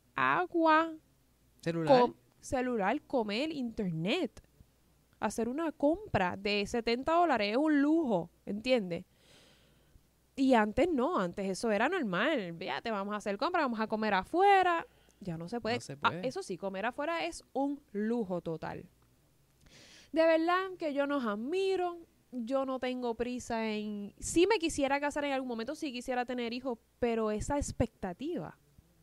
agua, celular. com- celular, comer, internet. Hacer una compra de setenta dólares es un lujo, ¿entiendes? Y antes no, antes eso era normal. Fíjate, vamos a hacer compra, vamos a comer afuera. Ya no se puede. No se Ah, puede. eso sí, comer afuera es un lujo total. De verdad que yo nos admiro. Yo no tengo prisa en... Sí me quisiera casar en algún momento, sí quisiera tener hijos, pero esa expectativa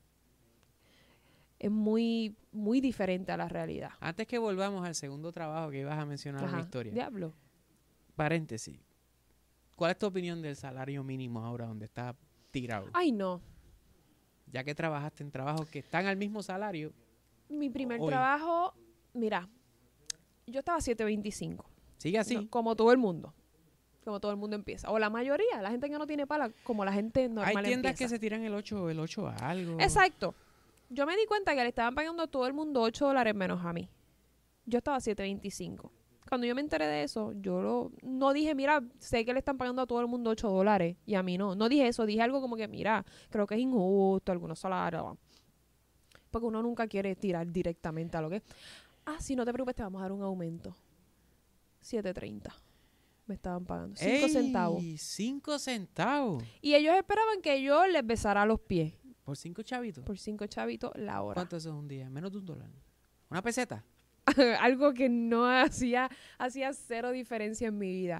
es muy, muy diferente a la realidad. Antes que volvamos al segundo trabajo que ibas a mencionar en la Ajá, historia, diablo. paréntesis. ¿Cuál es tu opinión del salario mínimo ahora donde está tirado? Ay, no. Ya que trabajaste en trabajos que están al mismo salario, Mi primer Hoy. trabajo, mira, yo estaba a siete veinticinco. sigue así. No, como todo el mundo. Como todo el mundo empieza. O la mayoría, la gente que no tiene pala, como la gente normal Hay tiendas empieza. que se tiran el ocho, el ocho a algo. Exacto. Yo me di cuenta que le estaban pagando a todo el mundo ocho dólares menos a mí. Yo estaba a siete veinticinco. Cuando yo me enteré de eso, yo lo, no dije, mira, sé que le están pagando a todo el mundo ocho dólares y a mí no. No dije eso, dije algo como que, mira, creo que es injusto algunos salarios. Porque uno nunca quiere tirar directamente a lo que... Ah, sí, no te preocupes, te vamos a dar un aumento. siete treinta. Me estaban pagando. cinco ¡Ey! centavos. Cinco centavos. Y ellos esperaban que yo les besara los pies. Por cinco chavitos. Por cinco chavitos la hora. ¿Cuánto eso es un día? Menos de un dólar. ¿Una peseta? Algo que no hacía, hacía cero diferencia en mi vida.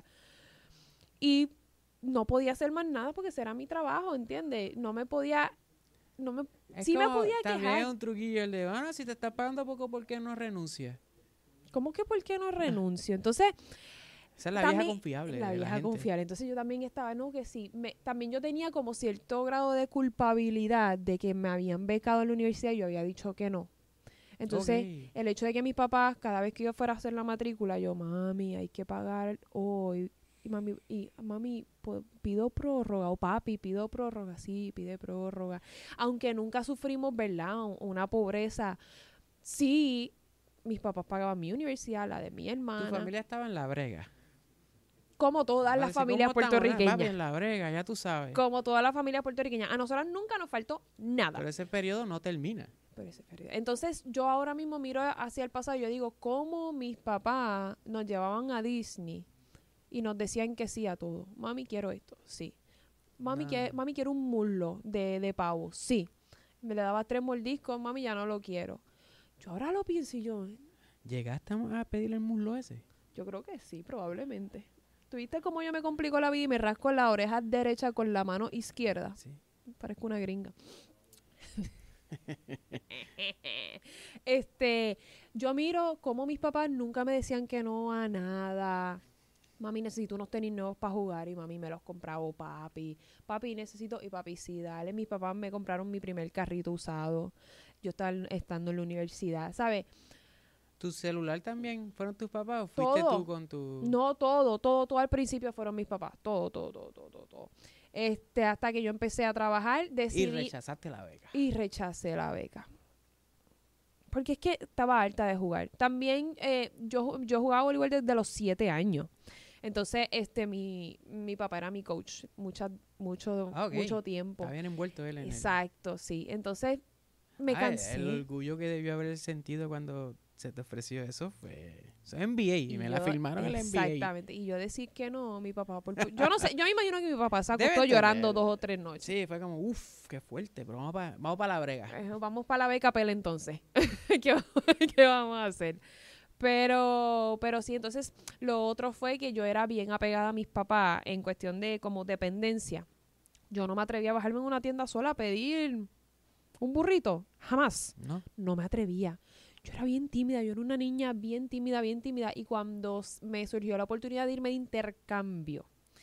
Y no podía hacer más nada porque ese era mi trabajo, ¿entiendes? No me podía... No me, Es sí me como- podía también quejar. es un truquillo el de, bueno, si te estás pagando poco, ¿por qué no renuncias? ¿Cómo que por qué no renuncio? Entonces... Esa es la también- vieja confiable. La de vieja gente. confiable. Entonces yo también estaba, no, que sí. Me, también yo tenía como cierto grado de culpabilidad de que me habían becado en la universidad y yo había dicho que no. Entonces, Ok. el hecho de que mis papás, cada vez que yo fuera a hacer la matrícula, yo, mami, hay que pagar hoy. Y mami, y, mami po- pido prórroga. O papi, pido prórroga. Sí, pide prórroga. Aunque nunca sufrimos, ¿verdad? Un- Una pobreza. Sí, mis papás pagaban mi universidad, la de mi Tu hermana. familia estaba en la brega. Como todas Va a las decir, familias ¿cómo estamos? puertorriqueñas. Papi, en la brega, ya tú sabes. Como todas las familias puertorriqueñas. A nosotras nunca nos faltó nada. Pero ese periodo no termina. Pero ese periodo. Entonces, yo ahora mismo miro hacia el pasado y yo digo, ¿cómo mis papás nos llevaban a Disney y nos decían que sí a todo? Mami, quiero esto. Sí. Mami, No. que, mami quiero un muslo de, de pavo. Sí. Me le daba tres mordiscos, mami, ya no lo quiero. Yo ahora lo pienso y yo, ¿Llegaste a pedirle el muslo ese? yo creo que sí, probablemente. ¿Tuviste cómo yo me complico la vida y me rasco la oreja derecha con la mano izquierda? Sí. Parezco una gringa. este, yo miro cómo mis papás nunca me decían que no a nada. Mami, necesito unos tenis nuevos para jugar y mami me los compraba, o papi. Papi, necesito, y papi, sí, dale. Mis papás me compraron mi primer carrito usado. Yo estaba estando en la universidad, ¿sabes? ¿Tu celular también fueron tus papás o fuiste Todo. tú con tu...? No, todo, todo, todo al principio fueron mis papás. Todo, todo, todo, todo, todo, todo. Este, hasta que yo empecé a trabajar, decidí... Y rechazaste la beca. Y rechacé la beca. Porque es que estaba harta de jugar. También eh, yo, yo jugaba voleibol desde los siete años. Entonces, este, mi, mi papá era mi coach mucha, mucho, Ah, ok. mucho tiempo. Está bien envuelto él en el- Exacto, sí. Entonces, me Ah, cansé. el orgullo que debió haber sentido cuando se te ofreció eso fue... Eso es N B A y, Y me la yo- firmaron en la N B A. Exactamente. Y yo decir que no, mi papá. Por, por- yo no sé, yo me imagino que mi papá se Debe acostó tener. llorando dos o tres noches. Sí, fue como, uff, qué fuerte, pero vamos para vamos pa la brega. Eh, Vamos para la beca pela entonces. ¿Qué, va- qué vamos a hacer? Pero, pero sí, entonces lo otro fue que yo era bien apegada a mis papás en cuestión de como dependencia. Yo no me atrevía a bajarme en una tienda sola a pedir un burrito. Jamás. ¿No? No me atrevía. Yo era bien tímida. Yo era una niña bien tímida, bien tímida. Y cuando s- me surgió la oportunidad de irme de intercambio,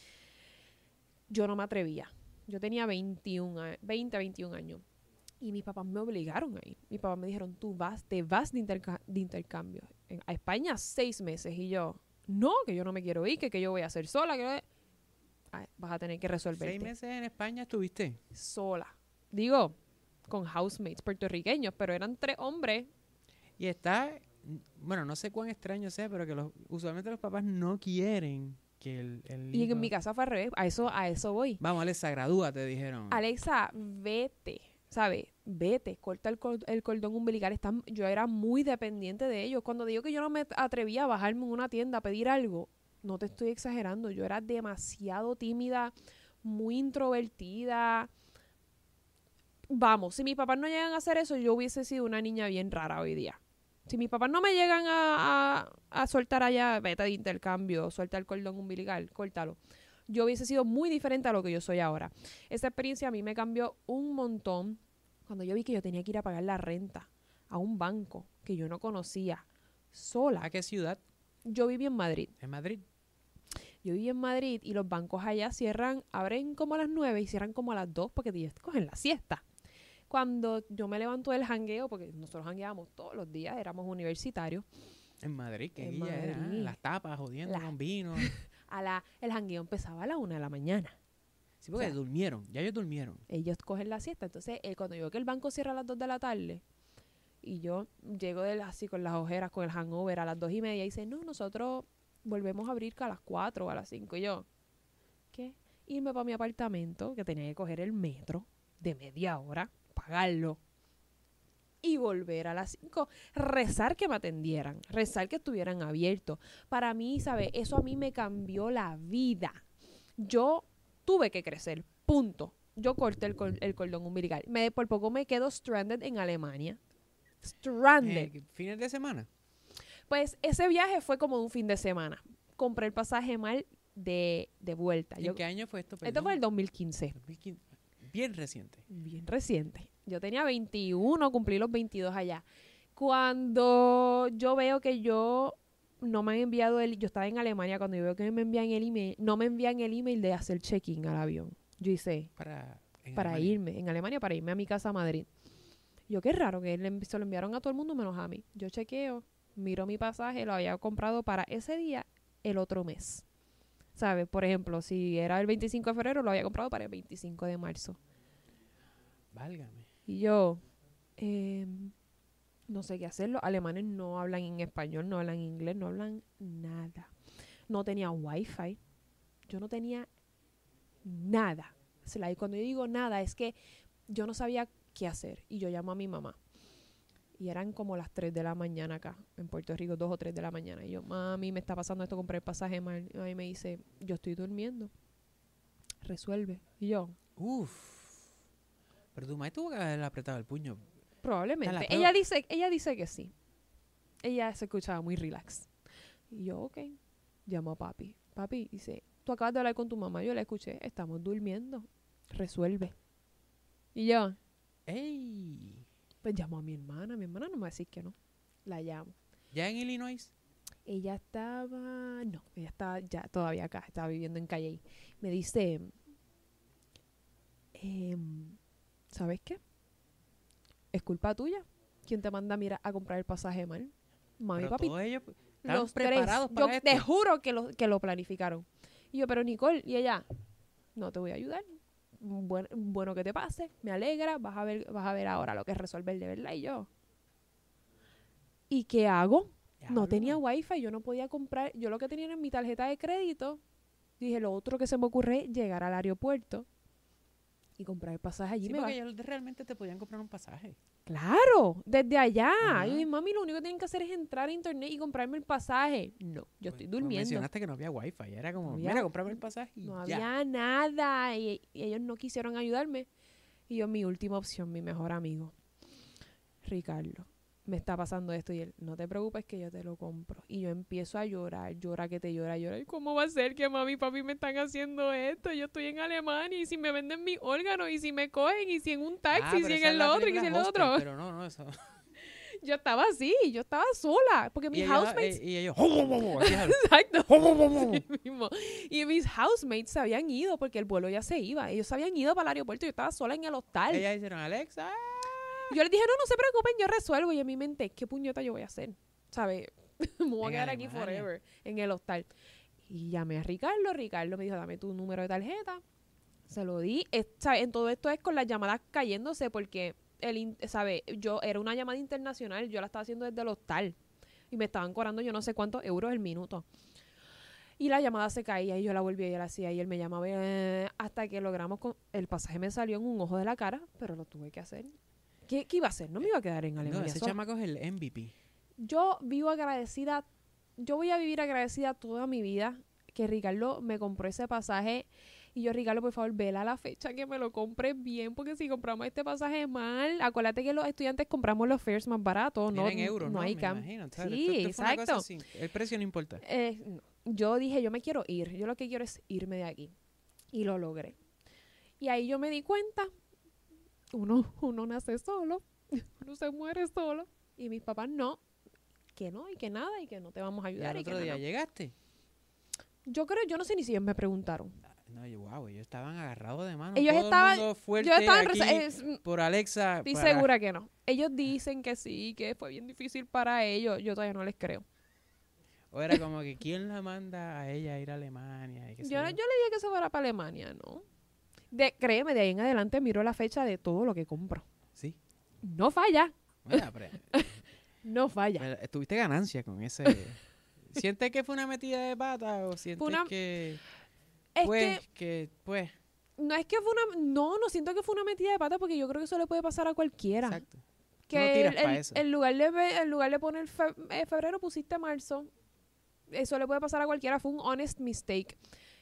yo no me atrevía. Yo tenía veintiún, a- veinte, veintiún años. Y mis papás me obligaron a ir. Mis papás me dijeron, tú vas, te vas de, interca- de intercambio en- a España seis meses. Y yo, no, que yo no me quiero ir, que, que yo voy a hacer sola. Que... Ay, vas a tener que resolverte. ¿Seis meses en España estuviste? Sola. Digo, con housemates puertorriqueños, pero eran tres hombres. Y está, bueno, no sé cuán extraño sea, pero que los, usualmente los papás no quieren que el, el Y hijo- en mi casa fue al revés. A eso, a eso voy. Vamos, Alexa, gradúa, te dijeron. Alexa, vete, ¿sabes? Vete, corta el, cor- el cordón umbilical. Están, yo era muy dependiente de ellos. Cuando digo que yo no me atrevía a bajarme en una tienda a pedir algo, no te estoy exagerando. Yo era demasiado tímida, muy introvertida. Vamos, si mis papás no llegan a hacer eso, yo hubiese sido una niña bien rara hoy día. Si mis papás no me llegan a, a, a soltar allá, vete de intercambio, suelta el cordón umbilical, córtalo. Yo hubiese sido muy diferente a lo que yo soy ahora. Esa experiencia a mí me cambió un montón cuando yo vi que yo tenía que ir a pagar la renta a un banco que yo no conocía, sola. ¿A qué ciudad? Yo viví en Madrid. En Madrid. Yo viví en Madrid y los bancos allá cierran, abren como a las nueve y cierran como a las dos porque ellos cogen la siesta. Cuando yo me levanto del jangueo, porque nosotros jangueábamos todos los días, éramos universitarios, En Madrid, que En guilla era. Madrid. Las tapas, jodiendo La- con vino. a la, el jangueo empezaba a la una de la mañana. Sí, porque O sea, durmieron. Ya ellos durmieron. Ellos cogen la siesta. Entonces, eh, cuando yo veo que el banco cierra a las dos de la tarde y yo llego de la- así con las ojeras, con el hangover a las dos y media y dice, no, nosotros volvemos a abrir que a las cuatro o a las cinco. Y yo, ¿qué? Irme para mi apartamento, que tenía que coger el metro de media hora, pagarlo y volver a las cinco, rezar que me atendieran, rezar que estuvieran abiertos. Para mí, ¿sabes? Eso a mí me cambió la vida. Yo tuve que crecer, punto. Yo corté el, cor- el cordón umbilical. Me, por poco me quedo stranded en Alemania. Stranded. Eh, ¿Fines de semana? Pues ese viaje fue como un fin de semana. Compré el pasaje mal de, de vuelta. ¿En Yo, qué año fue esto? esto fue en el dos mil quince. dos mil quince. Bien reciente. Bien reciente. Yo tenía veintiuno, cumplí los veintidós allá. Cuando yo veo que yo no me han enviado el... Yo estaba en Alemania, cuando yo veo que me envían el email, no me envían el email de hacer check-in al avión. Yo hice, Para, en para Alemania. irme, en Alemania, para irme a mi casa a Madrid. Yo, qué raro, que le envi- se lo enviaron a todo el mundo menos a mí. Yo chequeo, miro mi pasaje, lo había comprado para ese día, el otro mes. ¿Sabes? Por ejemplo, si era el veinticinco de febrero, lo había comprado para el veinticinco de marzo. Válgame. Y yo, eh, no sé qué hacer. Los alemanes no hablan en español, no hablan inglés, no hablan nada. No tenía wifi. Yo no tenía nada. O sea, y cuando yo digo nada, es que yo no sabía qué hacer. Y yo llamo a mi mamá. Y eran como las tres de la mañana acá, en Puerto Rico, dos o tres de la mañana. Y yo, mami, me está pasando esto, compré el pasaje mal. Y mami me dice, yo estoy durmiendo. Resuelve. Y yo, Uf. Pero tu madre tuvo que haberle apretado el puño. Probablemente. Dale, Ella dice, ella dice que sí. Ella se escuchaba muy relax. Y yo, ok. Llamo a papi. Papi dice, tú acabas de hablar con tu mamá. Yo la escuché. Estamos durmiendo. Resuelve. Y yo, ¡Ey! pues llamo a mi hermana. Mi hermana no me va a decir que no. La llamo. ¿Ya en Illinois? Ella estaba... No, ella estaba ya todavía acá. Estaba viviendo en Calle. Me dice... Em, ¿sabes qué? Es culpa tuya. ¿Quién te manda mira, a comprar el pasaje mal? Mami y Pero papi. todos ellos estaban Los preparados tres. para Yo esto. te juro que lo, que lo planificaron. Y yo, pero Nicole, y ella, no te voy a ayudar. Bueno, bueno que te pase, me alegra, vas a ver, vas a ver ahora lo que es resolver de verdad. Y yo, ¿y qué hago? Diablo. No tenía wifi, yo no podía comprar, yo lo que tenía era mi tarjeta de crédito. Dije, lo otro que se me ocurre es llegar al aeropuerto y comprar el pasaje allí. Sí, me porque va. ellos realmente te podían comprar un pasaje. Claro, desde allá. Ajá. Y yo dije, mami, lo único que tienen que hacer es entrar a internet y comprarme el pasaje. No, yo estoy Pues, pues durmiendo. mencionaste que no había wifi. Era como, No había- mira, comprame el pasaje y No ya. había nada y, y ellos no quisieron ayudarme. Y yo, mi última opción, mi mejor amigo, Ricardo, me está pasando esto. Y él, no te preocupes que yo te lo compro. Y yo empiezo a llorar, llora que te llora, llora. ¿Y cómo va a ser que mami y papi me están haciendo esto? Yo estoy en Alemania y si me venden mis órganos y si me cogen y si en un taxi Ah, y pero si en esa es el la otro y si en película el Hostel, otro. Pero no, no, eso. Yo estaba así, yo estaba sola. Porque Y mis ellos, housemates... eh, y ellos, ¡oh, oh, oh, oh! Así es. Exacto. ¡Oh, oh, oh, oh! Sí mismo. Y mis housemates se habían ido porque el vuelo ya se iba. Ellos se habían ido para el aeropuerto y yo estaba sola en el hostal. Ellas dijeron, Alexa. Y yo les dije, no, no se preocupen, yo resuelvo. Y en mi mente, ¿qué puñeta yo voy a hacer? ¿Sabes? Me voy a En quedar aquí Alemania. forever en el hostal. Y llamé a Ricardo. Ricardo me dijo, dame tu número de tarjeta. Se lo di. Es- ¿sabe? En todo esto es con las llamadas cayéndose porque, el, in- ¿sabe? Yo era una llamada internacional. Yo la estaba haciendo desde el hostal. Y me estaban cobrando yo no sé cuántos euros el minuto. Y la llamada se caía y yo la volvía y él hacía y él me llamaba eh, hasta que logramos con el pasaje me salió en un ojo de la cara, pero lo tuve que hacer. ¿Qué, qué iba a hacer? No me iba a quedar en No, Alemania ese sola. chamaco es el M V P. Yo vivo agradecida, yo voy a vivir agradecida toda mi vida que Ricardo me compró ese pasaje. Y yo, Ricardo, por favor, vela a la fecha que me lo compres bien, porque si compramos este pasaje mal, acuérdate que los estudiantes compramos los fares más baratos, no, Era en euros, no ¿no? hay Me cam- imagino, ¿sabes? Sí, Esto- esto fue una cosa exacto. así. El precio no importa. Eh, no. Yo dije, yo me quiero ir, yo lo que quiero es irme de aquí. Y lo logré. Y ahí yo me di cuenta, uno, uno nace solo, uno se muere solo, y mis papás no, que no, y que nada, y que no te vamos a Y ayudar. al y que otro no, día no. llegaste. Yo creo, yo no sé ni si ellos me preguntaron. No, yo, wow, ellos estaban agarrados de mano. Ellos Todo estaban- el mundo fuerte Yo estaba en aquí resa- es- mm, por Alexa. estoy para- segura que no. Ellos dicen que sí, que fue bien difícil para ellos. Yo todavía no les creo. O era como que, ¿quién la manda a ella a ir a Alemania? Y qué sé Yo, yo yo. le dije que se fuera para Alemania, ¿no? De, créeme, de ahí en adelante miro la fecha de todo lo que compro. Sí. No falla, Mira, pero, no falla. pero tuviste ganancia con ese. ¿Sientes que fue una metida de pata o sientes una- que, Es pues, que que, pues, no es que fue una... No, no siento que fue una metida de pata porque yo creo que eso le puede pasar a cualquiera. exacto. no Que tiras el, pa' el- eso. en lugar de ve- en lugar de poner fe- eh, febrero pusiste marzo. Eso le puede pasar a cualquiera. Fue un honest mistake.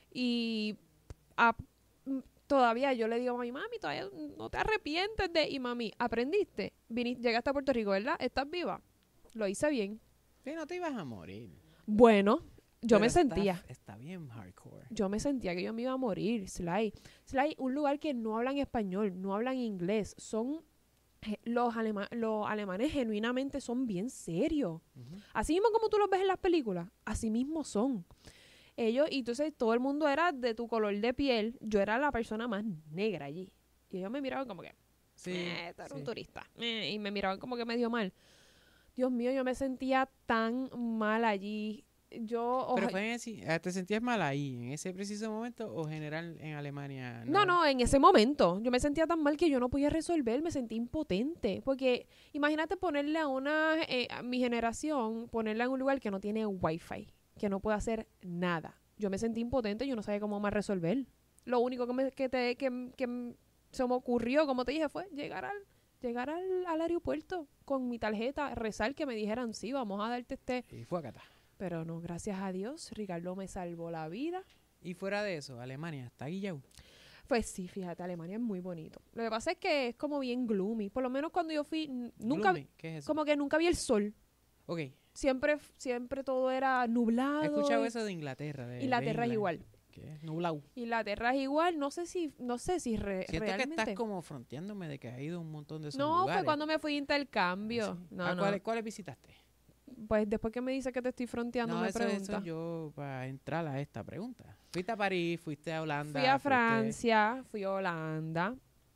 Y a- m- todavía yo le digo a mi mami, todavía no te arrepientes de... Y mami, ¿aprendiste? Viniste, llegaste a Puerto Rico, ¿verdad? ¿Estás viva? Lo hice bien. Sí, no te ibas a morir. Bueno, yo Pero me está- sentía. Está bien hardcore. Yo me sentía que yo me iba a morir. Sly. Sly, un lugar que no hablan español, no hablan inglés. Son... eh, Los, alema- los alemanes genuinamente son bien serios. Ujú. Así mismo como tú los ves en las películas, así mismo son. Ellos, y entonces todo el mundo era de tu color de piel. Yo era la persona más negra allí. Y ellos me miraban como que, Sí, eh, tú eres un sí. turista. Eh, y me miraban como que medio mal. Dios mío, yo me sentía tan mal allí. Yo, Pero oja- fue en ese, ah, ¿te sentías mal ahí, en ese preciso momento o general en Alemania? No, no, en ese momento yo me sentía tan mal que yo no podía resolver, me sentí impotente, porque imagínate ponerle a una, eh, a mi generación, ponerla en un lugar que no tiene wifi, que no puede hacer nada. Yo me sentí impotente, yo no sabía cómo más resolver. Lo único que, me, que, te, que, que se me ocurrió, como te dije, fue llegar al llegar al, al aeropuerto con mi tarjeta, rezar que me dijeran, sí, vamos a darte este... Y fue acá. Pero no, gracias a Dios, Ricardo me salvó la vida. Y fuera de eso, Alemania, está guillado. Pues sí, fíjate, Alemania es muy bonito. Lo que pasa es que es como bien gloomy. Por lo menos cuando yo fui, n- nunca, Gloomy, ¿qué es eso? como que nunca vi el sol. Ok, Siempre, siempre todo era he nublado. escuchado y- eso de Inglaterra. De, Inglaterra de es Ingla- igual. ¿Qué es? Nublado. Inglaterra es igual. No sé si, no sé si re- Siento realmente. que estás como fronteándome de que has ido a un montón de esos No, lugares. fue cuando me fui de Ah, intercambio. sí. No, ¿A no. ¿Cuáles, cuáles visitaste? Pues después que me dice que te estoy fronteando, No, me eso, pregunta. eso yo para entrar a esta pregunta. Fuiste a París, fuiste a Holanda. Fui a fuiste- Francia, fui a Holanda,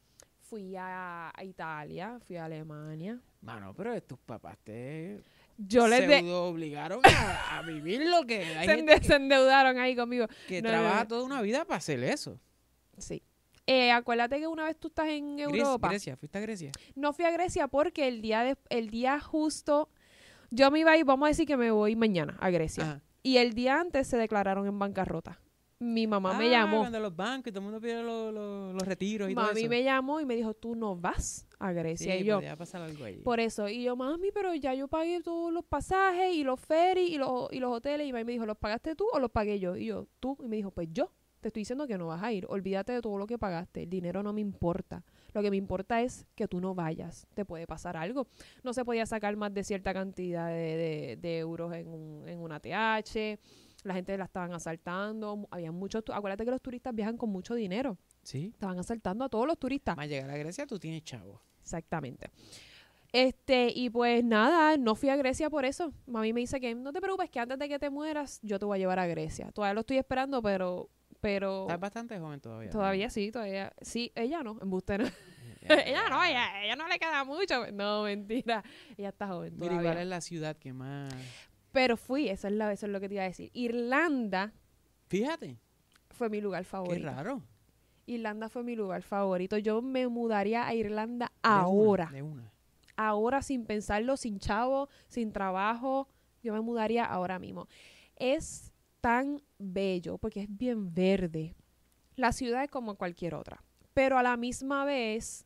fui a, a Italia, fui a Alemania. Mano, pero tus papás te Yo les de, pseudo obligaron a, a vivir lo que hay se, gente ende- se endeudaron ahí conmigo. que No, no, trabaja no. toda una vida para hacer eso. Sí. Eh, acuérdate que una vez tú estás en Gres- Europa. Grecia, fuiste a Grecia. No fui a Grecia porque el día de, el día justo yo me iba a ir, vamos a decir que me voy mañana a Grecia. Ajá. Y el día antes se declararon en bancarrota. Mi mamá me Ah, llamó. cuando los bancos y todo el mundo pide los, los, los retiros y todo Mami eso. me llamó y me dijo, tú no vas a Grecia. Sí, y yo, podía pasar algo allí. por eso. Y yo, mami, pero ya yo pagué todos los pasajes y los ferries y los, y los hoteles. Y mami me dijo, ¿los pagaste tú o los pagué yo? Y yo, tú. Y me dijo, pues yo. Te estoy diciendo que no vas a ir. Olvídate de todo lo que pagaste. El dinero no me importa. Lo que me importa es que tú no vayas. Te puede pasar algo. No se podía sacar más de cierta cantidad de, de, de euros en, un, en una T H. La gente la estaban asaltando. Había muchos. tu- Acuérdate que los turistas viajan con mucho dinero. Sí. Estaban asaltando a todos los turistas. Más llegar a Grecia tú tienes chavo. Exactamente. Este, y pues nada, no fui a Grecia por eso. Mami me dice que no te preocupes, que antes de que te mueras, yo te voy a llevar a Grecia. Todavía lo estoy esperando, pero, pero Estás bastante joven todavía. ¿no? todavía sí, todavía. Sí, ella no, embustera. Ya, ella no, ella, ella no le queda mucho. No, mentira. Ella está joven Mira, todavía. igual es la ciudad que más... Pero fui, eso es, la, eso es lo que te iba a decir. Irlanda Fíjate, fue mi lugar qué favorito. raro. Irlanda fue mi lugar favorito. Yo me mudaría a Irlanda De una, ahora. De una. Ahora sin pensarlo, sin chavo, sin trabajo, yo me mudaría ahora mismo. Es tan bello porque es bien verde. La ciudad es como cualquier otra, pero a la misma vez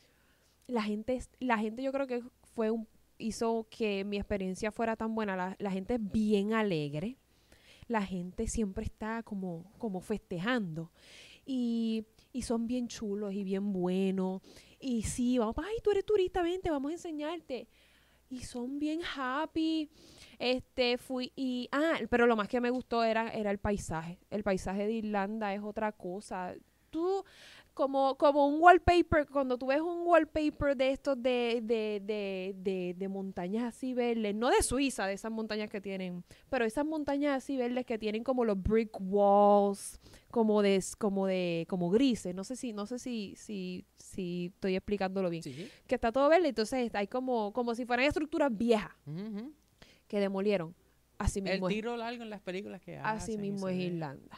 la gente, es- la gente yo creo que fue un, hizo que mi experiencia fuera tan buena. La, la gente es bien alegre, la gente siempre está como, como festejando y, y son bien chulos y bien buenos. Y sí, vamos, ay, tú eres turista, vente, vamos a enseñarte. Y son bien happy. Este, fui y, ah, pero lo más que me gustó era, era el paisaje. El paisaje de Irlanda es otra cosa. Tú, como, como un wallpaper, cuando tú ves un wallpaper de estos de, de, de, de, de montañas así verdes, no de Suiza, de esas montañas que tienen, pero esas montañas así verdes que tienen como los brick walls, como de, como de, como grises. No sé si, no sé si, si, si estoy explicándolo bien. Sí. Que está todo verde, entonces hay como, como si fueran estructuras viejas Ujú. que demolieron. Así El mismo, es, tiro largo en las películas que así hacen y mismo se es ve. Irlanda.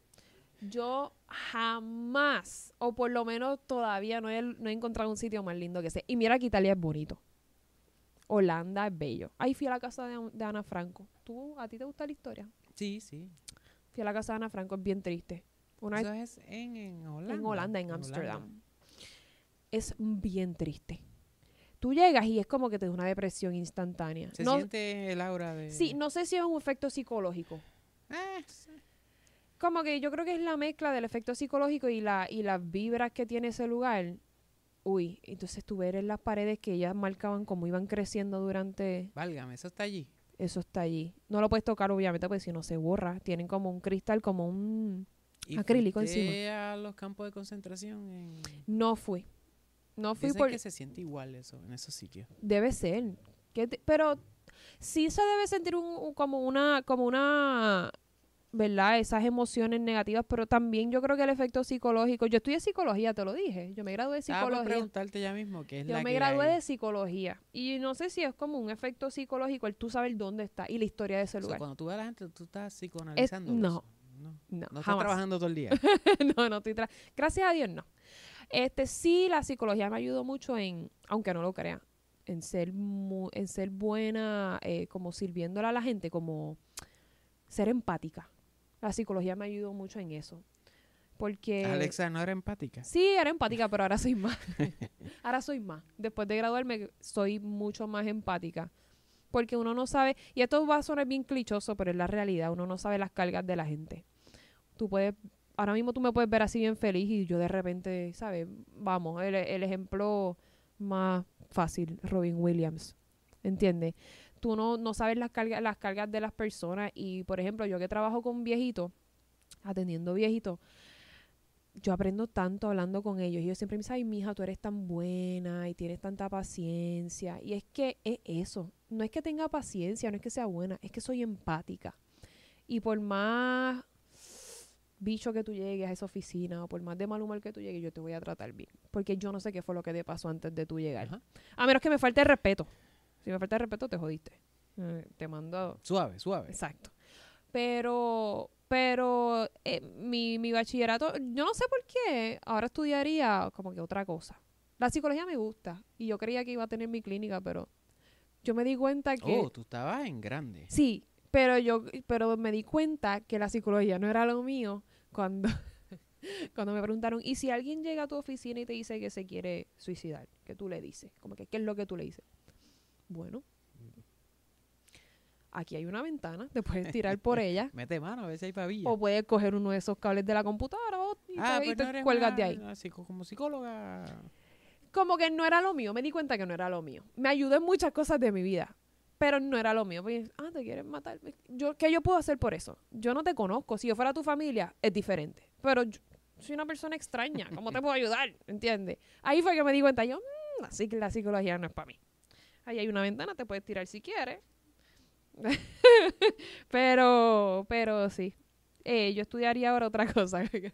Yo jamás, o por lo menos todavía no he, no he encontrado un sitio más lindo que ese. Y mira que Italia es bonito. Holanda es bello. Ahí fui a la casa de, de Ana Franco. ¿Tú, a ti te gusta la historia? Sí, sí. Fui a la casa de Ana Franco, es bien triste. Una Eso vez es en, en Holanda. en Holanda, en Holanda. Ámsterdam. Es bien triste. Tú llegas y es como que te da una depresión instantánea. Se No, siente el aura de... sí, no sé si es un efecto psicológico. Ah, sí. Como que yo creo que es la mezcla del efecto psicológico y la y las vibras que tiene ese lugar. Uy, entonces tú ves en las paredes que ellas marcaban cómo iban creciendo durante... Válgame, eso está allí. Eso está allí. No lo puedes tocar, obviamente, porque si no se borra. Tienen como un cristal, como un... ¿Y Acrílico fuiste a los campos de concentración? En... No fui. No fui Dicen por... que se siente igual eso, en esos sitios. Debe ser. Que te- Pero sí se debe sentir un, un- como una... Como una... ¿Verdad? Esas emociones negativas, pero también yo creo que el efecto psicológico... Yo estudié psicología, te lo dije. Yo me gradué de Estaba por psicología. preguntarte ya mismo qué es Yo la me que gradué hay. de psicología y no sé si es como un efecto psicológico el tú saber dónde está y la historia de ese O sea, lugar. cuando tú ves a la gente, tú estás psicoanalizando. no. no. No, No estás jamás. trabajando todo el día. no, no estoy tra- Gracias a Dios, no. Este sí, la psicología me ayudó mucho en, aunque no lo crea, en ser mu- en ser buena, eh, como sirviéndole a la gente, como ser empática. La psicología me ayudó mucho en eso. Porque Alexa no era empática. sí, era empática, pero ahora soy más. Ahora soy más. Después de graduarme, soy mucho más empática. Porque uno no sabe, y esto va a sonar bien clichoso, pero es la realidad, uno no sabe las cargas de la gente. Tú puedes ahora mismo tú me puedes ver así bien feliz y yo de repente, ¿sabes? Vamos, el, el ejemplo más fácil, Robin Williams, ¿entiendes? Tú no, no sabes las cargas, las cargas de las personas y, por ejemplo, yo que trabajo con viejitos, atendiendo viejitos, yo aprendo tanto hablando con ellos. Y ellos siempre me dicen, ay, mija, tú eres tan buena y tienes tanta paciencia. Y es que es eso. No es que tenga paciencia, no es que sea buena, es que soy empática. Y por más bicho que tú llegues a esa oficina o por más de mal humor que tú llegues, yo te voy a tratar bien. Porque yo no sé qué fue lo que te pasó antes de tú llegar. Ajá. A menos que me falte el respeto. Si me falta el respeto, te jodiste. Eh, te mando... Suave, suave. Exacto. Pero, pero eh, mi, mi bachillerato, yo no sé por qué, ahora estudiaría como que otra cosa. La psicología me gusta y yo creía que iba a tener mi clínica, pero yo me di cuenta que... Oh, tú estabas en grande. Sí, pero yo pero me di cuenta que la psicología no era lo mío cuando, cuando me preguntaron, ¿y si alguien llega a tu oficina y te dice que se quiere suicidar? ¿Qué tú le dices? Como que, ¿qué es lo que tú le dices? Bueno, aquí hay una ventana, te puedes tirar por ella. Mete mano, a ver si hay pavilla. O puedes coger uno de esos cables de la computadora o- y ah, te, y pues te no eres cuelgas una- de ahí. una psico- como psicóloga. Como que no era lo mío, me di cuenta que no era lo mío. Me ayudó en muchas cosas de mi vida, pero no era lo mío. Porque, ah, te quieren matar. Yo, ¿qué yo puedo hacer por eso? Yo no te conozco. Si yo fuera tu familia, es diferente. Pero yo soy una persona extraña. ¿Cómo te puedo ayudar? ¿Entiendes? Ahí fue que me di cuenta. Yo, mmm, así que la psicología no es para mí. Ahí hay una ventana, te puedes tirar si quieres. pero, pero sí. Eh, yo estudiaría ahora otra cosa. ¿Qué?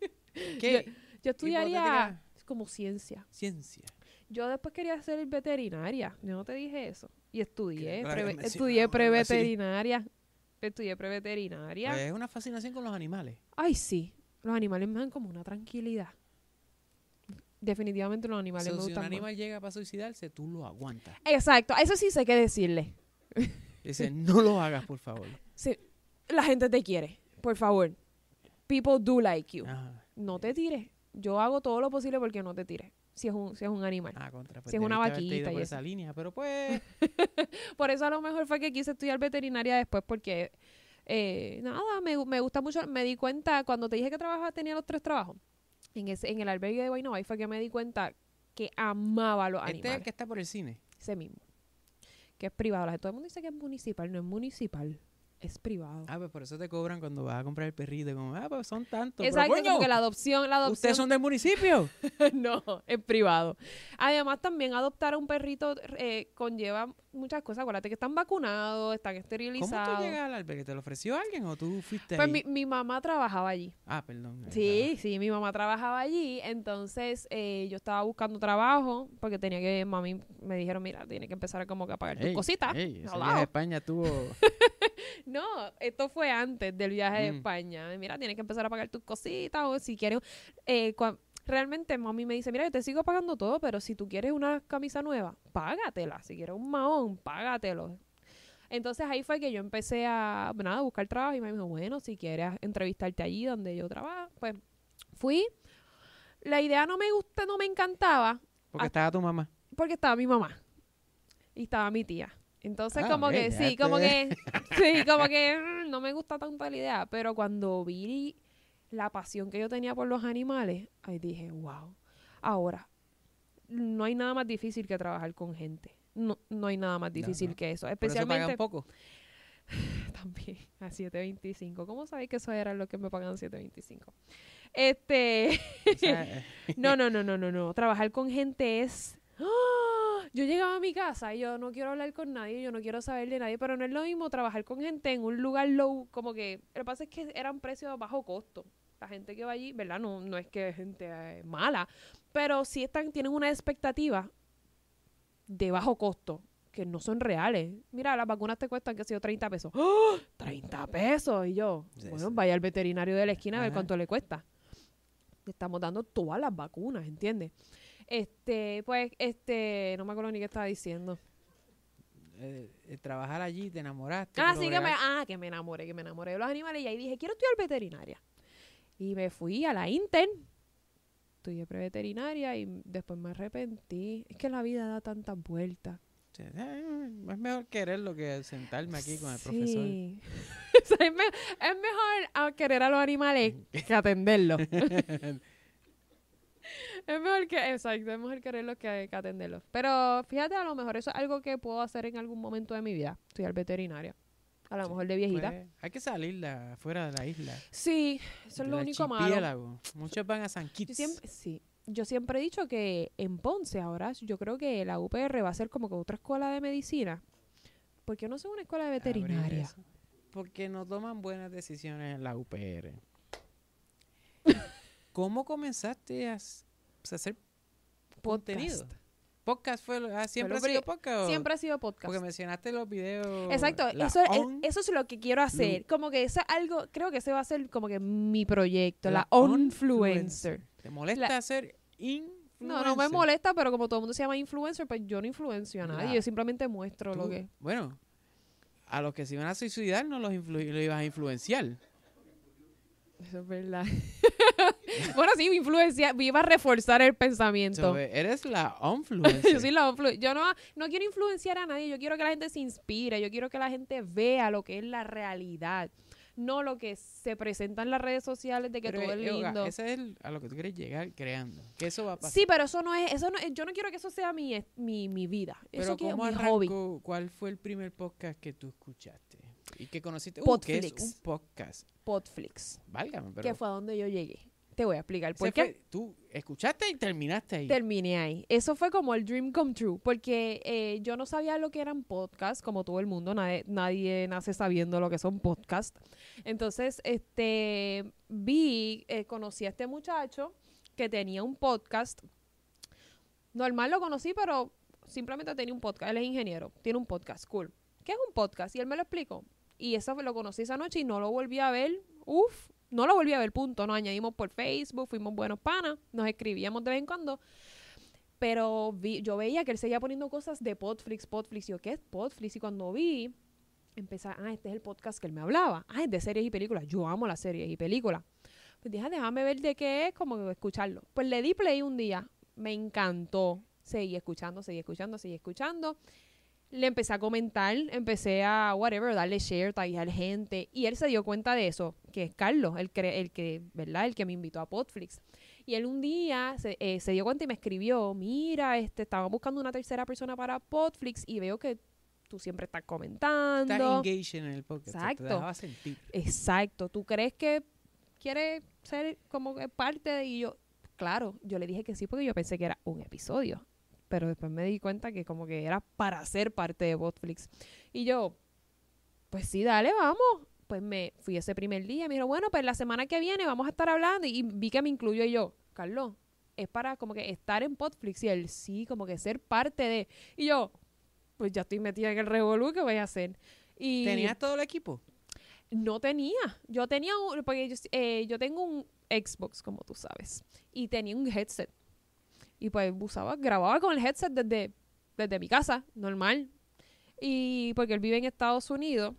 Yo, yo estudiaría hipotética? como ciencia. Ciencia. Yo después quería ser veterinaria. Yo no te dije eso. Y estudié. Que- claro, preve- que mencionaba estudié algo así. preveterinaria. Estudié preveterinaria. Pues es una fascinación con los animales. Ay, sí. Los animales me dan como una tranquilidad. Definitivamente los animales So, me si un gustan más. animal llega para suicidarse, tú lo aguantas. Exacto. A eso sí sé qué decirle. Dice, no lo hagas, por favor. Sí. La gente te quiere. Por favor. People do like you. Ajá. No te tires. Yo hago todo lo posible porque no te tires. Si es un, si es un animal. Ah, contra. Pues Si es una debiste haberte ido vaquita y por eso. esa línea, pero pues... Por eso a lo mejor fue que quise estudiar veterinaria después porque, eh, nada, me, me gusta mucho. Me di cuenta, cuando te dije que trabajaba, tenía los tres trabajos. En ese en el albergue de Guaynabo, ahí fue que me di cuenta que amaba a los Este es animales. el que está por el cine. Ese mismo. Que es privado. La gente- Todo el mundo dice que es municipal. No es municipal. Es privado. Ah, pues por eso te cobran cuando vas a comprar el perrito. Como, ah, pues son tantos. Exacto, Pero, como coño, que la adopción, la adopción. ¿ustedes son del municipio? No, es privado. Además, también adoptar a un perrito eh, conlleva muchas cosas. Acuérdate que están vacunados, están ¿Cómo esterilizados. tú llegas al albergue? ¿Te lo ofreció alguien o tú fuiste Pues ahí? mi, mi mamá trabajaba allí. Ah, perdón. Sí, sí, mi mamá trabajaba allí. Entonces, eh, yo estaba buscando trabajo porque tenía que, mami, me dijeron, mira, tienes que empezar como que a pagar tus Ey, cositas. ey, ese Al viaje a lado. España tuvo... No, esto fue antes del viaje de Mm. España. Mira, tienes que empezar a pagar tus cositas o si quieres... Eh, cua- realmente mami me dice, mira, yo te sigo pagando todo, pero si tú quieres una camisa nueva, págatela. Si quieres un mahón, págatelo. Entonces ahí fue que yo empecé a, nada, a buscar trabajo y me dijo, bueno, si quieres entrevistarte allí donde yo trabajo, pues fui. La idea no me gusta, no me encantaba, Porque Ah. estaba tu mamá. porque estaba mi mamá y estaba mi tía. Entonces Ah, como ok, que ya sí, como te- que sí, como que mm, no me gusta tanto la idea, pero cuando vi la pasión que yo tenía por los animales, ahí dije, wow. Ahora, no hay nada más difícil que trabajar con gente. No, no hay nada más difícil no. que eso, Por eso pagan especialmente poco. también a siete veinticinco. ¿Cómo sabéis que eso era lo que me pagan siete veinticinco? Este, O sea, eh, no, no, no, no, no, no. Trabajar con gente es... ¡Ah! Yo llegaba a mi casa y yo no quiero hablar con nadie, yo no quiero saber de nadie, pero no es lo mismo trabajar con gente en un lugar low, como que... Lo que pasa es que eran precios a bajo costo. La gente que va allí, ¿verdad? No, no es que es gente eh, mala, pero sí están, tienen una expectativa de bajo costo que no son reales. Mira, las vacunas te cuestan, que sé yo, treinta pesos. ¡Oh! treinta pesos. Y yo, Sí, bueno, sí. vaya al veterinario de la esquina a ver Ajá. cuánto le cuesta. Le estamos dando todas las vacunas, ¿entiendes? Este, pues, este, no me acuerdo ni qué estaba diciendo. eh, eh, trabajar allí, te enamoraste. Ah, pero sí, que me, bregar- ah, que me enamoré, que me enamoré de los animales. Y ahí dije, quiero estudiar veterinaria. Y me fui a la Inter. Estudié preveterinaria y después me arrepentí. Es que la vida da tantas vueltas. Sí, eh, es mejor quererlo que sentarme aquí con el profesor. Sí. O sea, es, me- es mejor a querer a los animales que atenderlos. Es mejor que, exacto, es mejor quererlos que, que atenderlos. Pero fíjate, a lo mejor eso es algo que puedo hacer en algún momento de mi vida. Estudiar veterinaria. A lo Sí, mejor de viejita. pues, hay que salir de afuera de la isla. Sí, eso es lo del único malo. archipiélago. Muchos van a San Yo Kitts. siempre, sí, yo siempre he dicho que en Ponce ahora, yo creo que la U P R va a ser como que otra escuela de medicina. ¿Por qué no es una escuela de Abrir veterinaria? eso. Porque no toman buenas decisiones en la U P R. ¿Cómo comenzaste a, s- a hacer contenido? Podcast. ¿Podcast fue, lo- ah, siempre lo ha sido pri- podcast? o- Siempre ha sido podcast. Porque mencionaste los videos. Exacto, la eso, es- on- eso es lo que quiero hacer. Como que eso es algo, creo que ese va a ser como que mi proyecto, la, la onfluencer. ¿Te molesta La- ser influencer? No, no me molesta, pero como todo el mundo se llama influencer, pues yo no influencio a nadie, La- yo simplemente muestro lo Tú- que... Bueno, a los que se iban a suicidar no los, influ- los ibas a influenciar. Eso es verdad. Bueno, sí, influencia, iba a reforzar el pensamiento. So, eres la influencer. Yo soy la influ- yo no, no quiero influenciar a nadie, yo quiero que la gente se inspire, yo quiero que la gente vea lo que es la realidad, no lo que se presenta en las redes sociales de que Pero, todo es eh, Olga, lindo. ese es el- a lo que tú quieres llegar creando. Que eso va a pasar. Sí, pero eso no es, eso no, yo no quiero que eso sea mi, es- mi, mi vida, Pero eso que es ¿cómo mi hobby. arrancó? ¿Cuál fue el primer podcast que tú escuchaste? Y que conociste. Uh, ¿qué es Podflix. un podcast? Podflix, Válgame, pero... que fue a donde yo llegué. Te voy a explicar ese por qué. fue- tú escuchaste y terminaste ahí. Terminé ahí. Eso fue como el dream come true, porque eh, yo no sabía lo que eran podcasts, como todo el mundo, nadie, nadie nace sabiendo lo que son podcasts. Entonces, este, vi, eh, conocí a este muchacho que tenía un podcast. Normal lo conocí, pero simplemente tenía un podcast. Él es ingeniero, tiene un podcast, cool. ¿Qué es un podcast? Y él me lo explicó. Y eso lo conocí esa noche y no lo volví a ver. Uf, no lo volví a ver, punto. Nos añadimos por Facebook, fuimos buenos panas, nos escribíamos de vez en cuando. Pero vi, yo veía que él seguía poniendo cosas de Podflix, Podflix. Y yo, ¿qué es Podflix? Y cuando vi, empecé, ah, este es el podcast que él me hablaba. Ah, es de series y películas. Yo amo las series y películas. Pues dije, déjame ver de qué es, como que escucharlo. Pues le di play un día. Me encantó. Seguí escuchando, seguí escuchando, seguí escuchando. Le empecé a comentar, empecé a, whatever, darle share, taguear gente. Y él se dio cuenta de eso, que es Carlos, el que, el que, ¿verdad? El que me invitó a Podflix. Y él un día se, eh, se dio cuenta y me escribió, mira, este, estaba buscando una tercera persona para Podflix y veo que tú siempre estás comentando. Estás engaged en el podcast. Exacto. Te dejaba sentir. Exacto. ¿Tú crees que quiere ser como que parte de... Y yo, claro, yo le dije que sí porque yo pensé que era un episodio. Pero después me di cuenta que como que era para ser parte de Podflix. Y yo, pues sí, dale, vamos. Pues me fui ese primer día y me dijo, bueno, pues la semana que viene vamos a estar hablando. Y vi que me incluyó y yo, Carlos, es para como que estar en Podflix. Y él, sí, como que ser parte de... Y yo, pues ya estoy metida en el revolú, ¿qué voy a hacer? Y ¿Tenías todo el equipo? no tenía. Yo tenía un... Porque yo, eh, yo tengo un Xbox, como tú sabes. Y tenía un headset. Y pues usaba, grababa con el headset desde, desde mi casa, normal. Y porque él vive en Estados Unidos.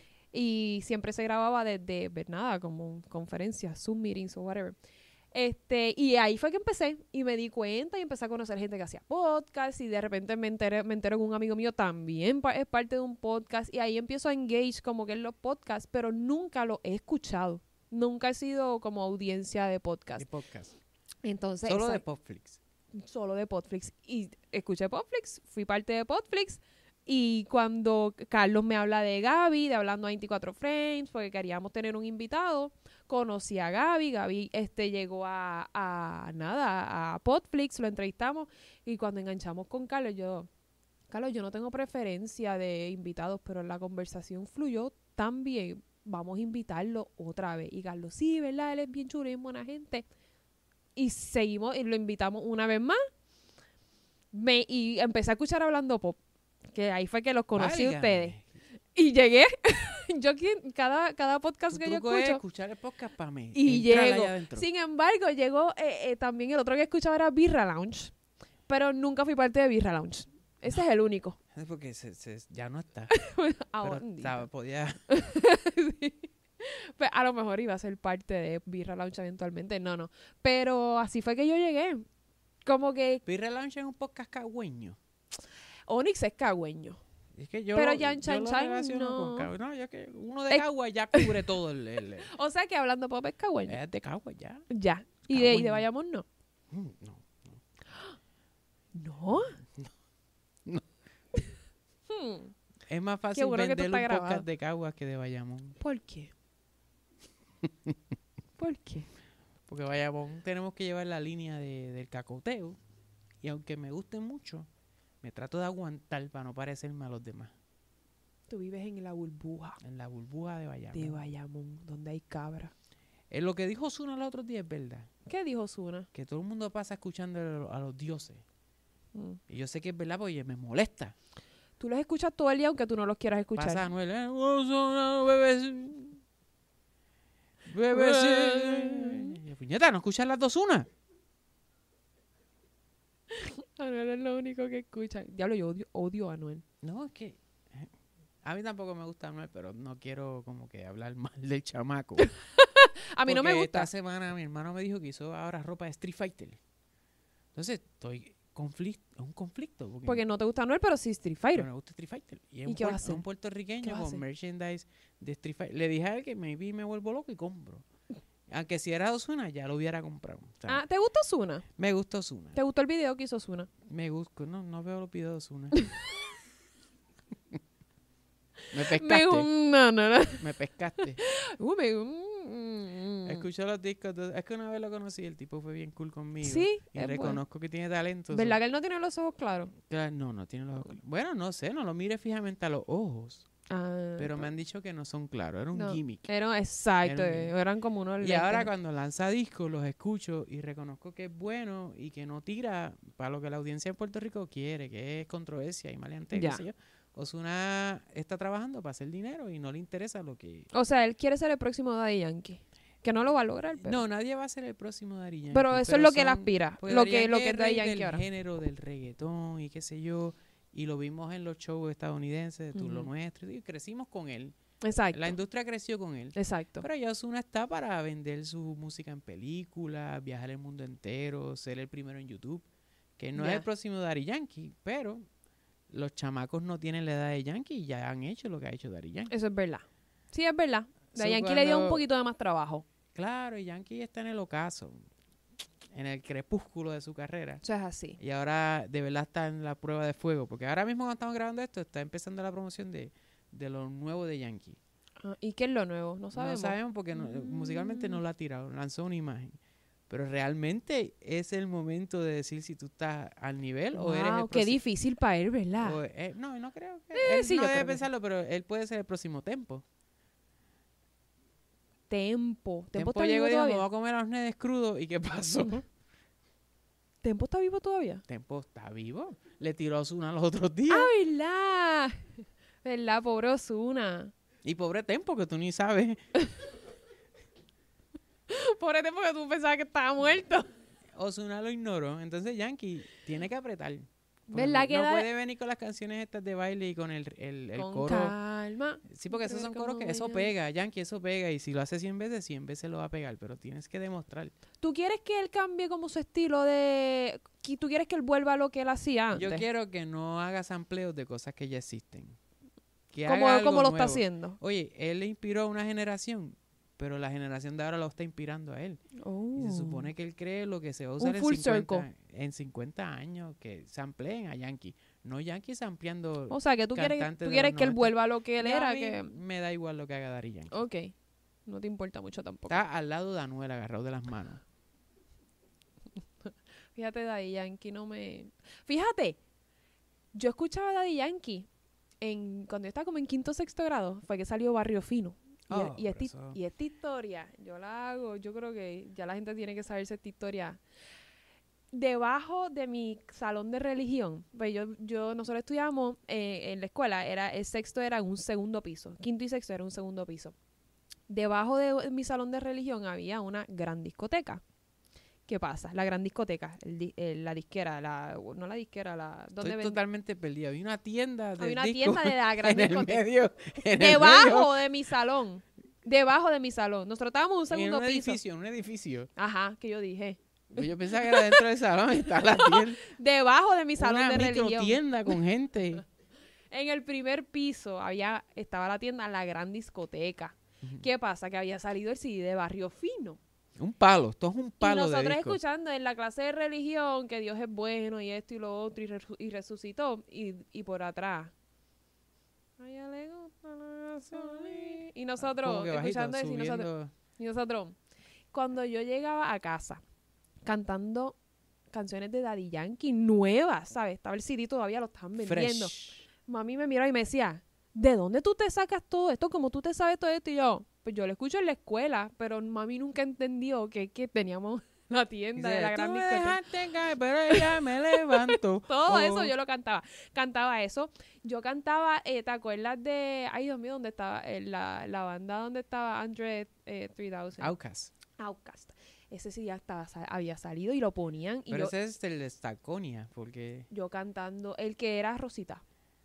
Y siempre se grababa desde, ver nada, como conferencias, Zoom meetings o whatever. Este, y ahí fue que empecé. Y me di cuenta y empecé a conocer gente que hacía podcast. Y de repente me enteré, me enteré que un amigo mío también pa- es parte de un podcast. Y ahí empiezo a engage como que en los podcasts, pero nunca lo he escuchado. Nunca he sido como audiencia de podcast. De podcast. Entonces, Solo esa- de Podflix. solo de Podflix. Y escuché Podflix, fui parte de Podflix. Y cuando Carlos me habla de Gaby, de Hablando a veinticuatro Frames, porque queríamos tener un invitado, conocí a Gaby. Gaby este, llegó a, a nada, a Podflix, lo entrevistamos. Y cuando enganchamos con Carlos, yo, Carlos, yo no tengo preferencia de invitados, pero la conversación fluyó tan bien. Vamos a invitarlo otra vez. Y Carlos, sí, ¿verdad? Él es bien chulo y es buena gente. Y seguimos y lo invitamos una vez más. Me, y empecé a escuchar Hablando Pop, que ahí fue que los conocí a Válgame. ustedes. Y llegué. yo quien- cada, cada podcast Tu que yo truco es escucho. escuchar el podcast para mí. Y entrar llego. allá adentro. Sin embargo, llegó eh, eh, también el otro que escuchaba era Birra Lounge. Pero nunca fui parte de Birra Lounge. Ese es el único. Es porque se, se- ya no está. Ahora, Pero estaba- podía... sí. Pues a lo mejor iba a ser parte de Birra Lounge eventualmente. No, no. Pero así fue que yo llegué. Como que Birra Lounge es un podcast cagüeño. Onyx es cagüeño. Es que yo Pero lo, Yan yo Chan lo Chan, relaciono no. con Cagua. No, yo que uno de Es- Cagua ya cubre todo el... el- el- O sea que hablando pop es cagüeño. es de Cagua ya. Ya. Y de, y de Cagüeño. Bayamón no. Mm, No. ¿No? No. Hmm. Es más fácil bueno que esto vender está un grabado. podcast de Cagua que de Bayamón. ¿Por qué? ¿Por qué? Porque Bayamón tenemos que llevar la línea de, del cacoteo. Y aunque me guste mucho, me trato de aguantar para no parecerme a los demás. Tú vives en la burbuja En la burbuja de Bayamón. de Bayamón, donde hay cabra. Eh, lo que dijo Ozuna el otro día es verdad. ¿Qué dijo Zuna? Que todo el mundo pasa escuchando a los, a los dioses. Mm. Y yo sé que es verdad porque me molesta. Tú los escuchas todo el día aunque tú no los quieras escuchar. Pasa Anuel, eh, Ozuna, bebé. Bebé. Y yo, puñeta, ¿no escuchas las dos unas? Anuel es lo único que escuchan. Diablo, yo odio, odio a Anuel. No, es que... eh, a mí tampoco me gusta Anuel, pero no quiero como que hablar mal del chamaco. A mí no me Porque gusta. Esta semana mi hermano me dijo que hizo ahora ropa de Street Fighter. Entonces, estoy conflicto, es un conflicto. Porque, Porque no te gusta Anuel, pero sí Street Fighter. no me gusta Street Fighter. Y es ¿Y un, qué va a puer- hacer? un puertorriqueño ¿Qué va a con hacer? merchandise de Street Fighter. Le dije a él que maybe me vuelvo loco y compro. Aunque si era Ozuna, ya lo hubiera comprado. O sea, Ah, ¿te gusta Ozuna? me gusta Ozuna. ¿Te gustó el video que hizo Ozuna? Me gusta. No, no veo los videos de Ozuna. me Me, pescaste. no, no, no. Me pescaste. Uh, me, mm, mm. Escucho los discos. de- es que una vez lo conocí, el tipo fue bien cool conmigo. Sí, Y es reconozco que tiene talento. ¿verdad so- que él no tiene los ojos claros? Claro, no, no tiene los ojos. Bueno, no sé, no lo mire fijamente a los ojos. Ah, Pero me han dicho que no son claros. Era un no. gimmick. Era, exacto, Era un gimmick. eran como unos Y lentes. ahora cuando lanza discos los escucho y reconozco que es bueno y que no tira para lo que la audiencia en Puerto Rico quiere, que es controversia y maleanteo, Ya. qué sé yo. Ozuna está trabajando para hacer dinero y no le interesa lo que... O sea, él quiere ser el próximo Daddy Yankee. Que no lo va a lograr, pero... No, nadie va a ser el próximo Daddy Yankee. pero eso es lo que él son- aspira. porque Lo Daddy que, lo Yankee que es Daddy rey Yankee del ahora. género del reggaetón y qué sé yo. Y lo vimos en los shows estadounidenses, de Tú lo Ujú. nuestro. Y crecimos con él. Exacto. La industria creció con él. Exacto. Pero ya Ozuna está para vender su música en películas, viajar el mundo entero, ser el primero en YouTube. Que no Ya. es el próximo Daddy Yankee, pero los chamacos no tienen la edad de Yankee y ya han hecho lo que ha hecho Daddy Yankee. Eso es verdad. Sí, es verdad. So, Daddy Yankee le dio un cuando- poquito de más trabajo. Claro, y Yankee está en el ocaso, en el crepúsculo de su carrera. Eso es así. Y ahora de verdad está en la prueba de fuego, porque ahora mismo cuando estamos grabando esto está empezando la promoción de, de lo nuevo de Yankee. Ah, ¿y qué es lo nuevo? No sabemos. No sabemos porque no- musicalmente no lo ha tirado, lanzó una imagen. Pero realmente es el momento de decir si tú estás al nivel o eres el Wow, qué próximo. difícil para él, ¿verdad? o, eh, no, no creo que. Eh, él sí, no yo debe creo que sí. pensarlo, pero él puede ser el próximo Tempo. Tempo. Tempo Tempo está llegó vivo y dijo: me todavía. voy a comer a los nenes crudos. ¿Y qué pasó? Tempo está vivo todavía. Tempo está vivo. Le tiró a Ozuna los otros días. Ah, ¿verdad? ¿Verdad? Pobre Ozuna. Y pobre Tempo, que tú ni sabes. Pobre Tempo que tú pensabas que estaba muerto. Ozuna lo ignoró. Entonces Yankee tiene que apretar. Porque ¿Verdad no, que no da- puede venir con las canciones estas de baile y con el, el, el Con coro. calma. Sí, porque esos son coros que eso Como pega, Yankee, eso pega. Y si lo hace cien veces, cien veces lo va a pegar. Pero tienes que demostrar. ¿Tú quieres que él cambie como su estilo de... que ¿Tú quieres que él vuelva a lo que él hacía antes? Yo quiero que no haga sampleos de cosas que ya existen. Que como, haga algo como lo está nuevo. haciendo. Oye, él le inspiró a una generación, pero la generación de ahora lo está inspirando a él. Y se supone que él cree lo que se va a usar en, full cincuenta, circle. en cincuenta años, que sampleen a Yankee. No Yankee sampleando... O sea, que tú quieres, cantante tú de quieres los que él noventa. vuelva a lo que él No, a era. mí que me da igual lo que haga Daddy Yankee. Ok. No te importa mucho tampoco. Está al lado de Anuel, agarrado de las manos. Fíjate, Daddy Yankee no me... Fíjate, yo escuchaba a Daddy Yankee en, cuando yo estaba como en quinto o sexto grado, fue que salió Barrio Fino. Y, Oh, y, esta, pero eso- y esta historia, yo la hago, yo creo que ya la gente tiene que saberse esta historia. Debajo de mi salón de religión, pues yo, yo nosotros estudiábamos eh, en la escuela, era el sexto era en un segundo piso, quinto y sexto era un segundo piso. Debajo de mi salón de religión había una gran discoteca. ¿Qué pasa? La gran discoteca, el di- el- la disquera, la, no la disquera, la... ¿dónde Estoy ven- totalmente perdido. Había una tienda de Había una discos tienda de la gran en el discoteca. medio. En el Debajo de mi salón. Debajo de mi salón. Nosotros estábamos en un medio, en segundo un piso. edificio, en un edificio. Ajá, que yo dije. Pues yo pensaba que era dentro del salón y está la tienda. Debajo de mi salón una de micro religión. tienda con gente. En el primer piso había estaba la tienda La Gran Discoteca. Ujú. ¿Qué pasa? Que había salido el C D de Barrio Fino. Un palo, esto es un Y palo de nosotros disco. escuchando en la clase de religión que Dios es bueno y esto y lo otro y, resu- y resucitó. Y, y por atrás. A ella le gusta la gasolina. Y nosotros Como que bajito, escuchando eso y nosotros, subiendo. y nosotros. Cuando yo llegaba a casa cantando canciones de Daddy Yankee nuevas, ¿sabes? Estaba el C D todavía, lo estaban vendiendo. Fresh. Mami me miraba y me decía, ¿de dónde tú te sacas todo esto? ¿Cómo tú te sabes todo esto? Y yo, pues yo lo escucho en la escuela, pero mami nunca entendió que, que teníamos la tienda de Dice, la "Tú gran me discoteca". dejaste caer, pero ella me levantó. Todo Oh. eso yo lo cantaba. Cantaba eso. Yo cantaba, eh, ¿te acuerdas de, ay Dios mío, dónde estaba eh, la, la banda donde estaba Andre eh, tres mil? Outcast. Outcast. Ese sí ya estaba, sa- había salido y lo ponían. Y Pero yo, ese es el de Starconia, porque yo cantando, el que era Rosita.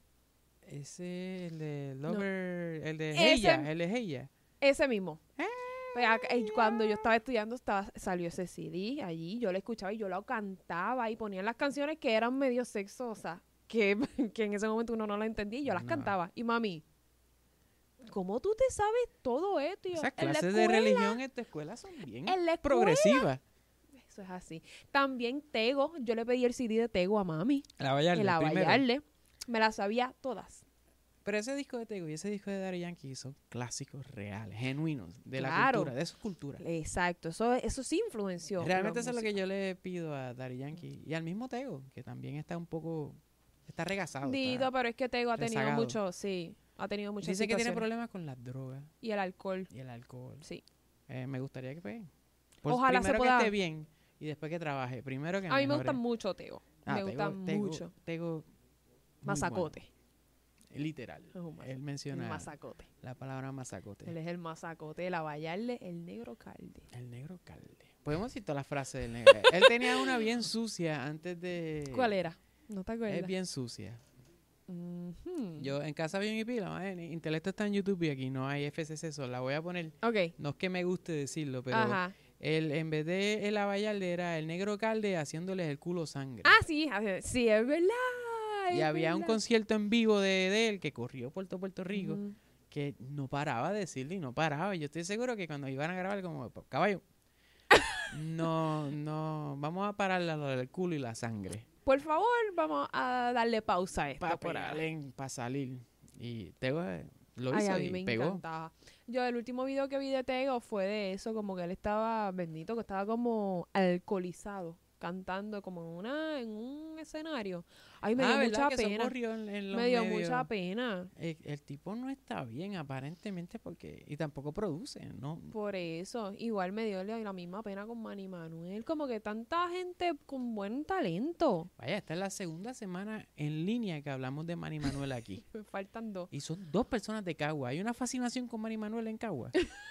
ese, el de Lover, el de Ese- ella, el de ella. Ese mismo. Pues, acá- eh, cuando yo estaba estudiando estaba, salió ese C D allí, yo lo escuchaba y yo lo cantaba y ponían las canciones que eran medio sexosas, que, que en ese momento uno no las entendía y yo las No. cantaba. Y mami, ¿cómo tú te sabes todo esto? Y yo, Esas "En la clases de escuela, religión en tu escuela son bien en la escuela". progresivas. Eso es así. También Tego, yo le pedí el C D de Tego a mami, La Vallarde, el primero. Abayarle, me las sabía todas. Pero ese disco de Tego y ese disco de Daddy Yankee son clásicos reales, genuinos, de la Claro. cultura, de su cultura. Exacto, eso, eso sí influenció. Realmente la eso es lo que música. yo le pido a Daddy Yankee y al mismo Tego, que también está un poco, está regazado. está- Dito, pero es que Tego ha tenido rezagado. mucho, sí, ha tenido muchas Dice que tiene situaciones. problemas con las drogas Y el alcohol, y el alcohol. sí. Eh, me gustaría que pues, pues, Ojalá se primero pueda- que esté bien y después que trabaje. Primero que A mí me mejore. gustan mucho Tego. Ah, me Tego- gustan Tego- mucho. Tego, muy Mazacote. bueno. Literal. Es un mas- Él El menciona mazacote. la palabra mazacote. Él es el mazacote, el Abayarle, el negro calde. El negro calde. Podemos decir toda la frase del negro. Él tenía una bien sucia antes de... ¿Cuál era? ¿No te acuerdas? Es bien sucia. Ujú. Yo en casa bien y pila, eh, Intelecto está en YouTube y aquí no hay F C C, so la voy a poner. Ok. No es que me guste decirlo, pero Ajá. él, en vez de el Abayalde era el negro calde haciéndoles el culo sangre. Ah, sí, a ver, sí, es verdad. y es había un verdad. concierto en vivo de, de él que corrió por todo Puerto Rico, Ujú. que no paraba de decirle y no paraba. Y yo estoy seguro que cuando iban a grabar, como, caballo, no, no, vamos a parar la- lo del culo y la sangre. Por favor, vamos a darle pausa a esto Para por ahora. para salir. Y Tego eh, lo Ay, hizo a mí y me pegó. encantaba. Yo el último video que vi de Tego fue de eso, como que él estaba, bendito, que estaba como alcoholizado, cantando como en una, en un escenario. Ay, me ah, dio ¿verdad mucha que eso pena. corrió en, en los Me dio medios? mucha pena. El, el tipo no está bien, aparentemente, porque... Y tampoco produce, ¿no? Por eso, igual me dio la, la misma pena con Manny Manuel, como que tanta gente con buen talento. Vaya, esta es la segunda semana en línea que hablamos de Manny Manuel aquí. Me faltan dos. Y son dos personas de Cagua. ¿Hay una fascinación con Manny Manuel en Cagua?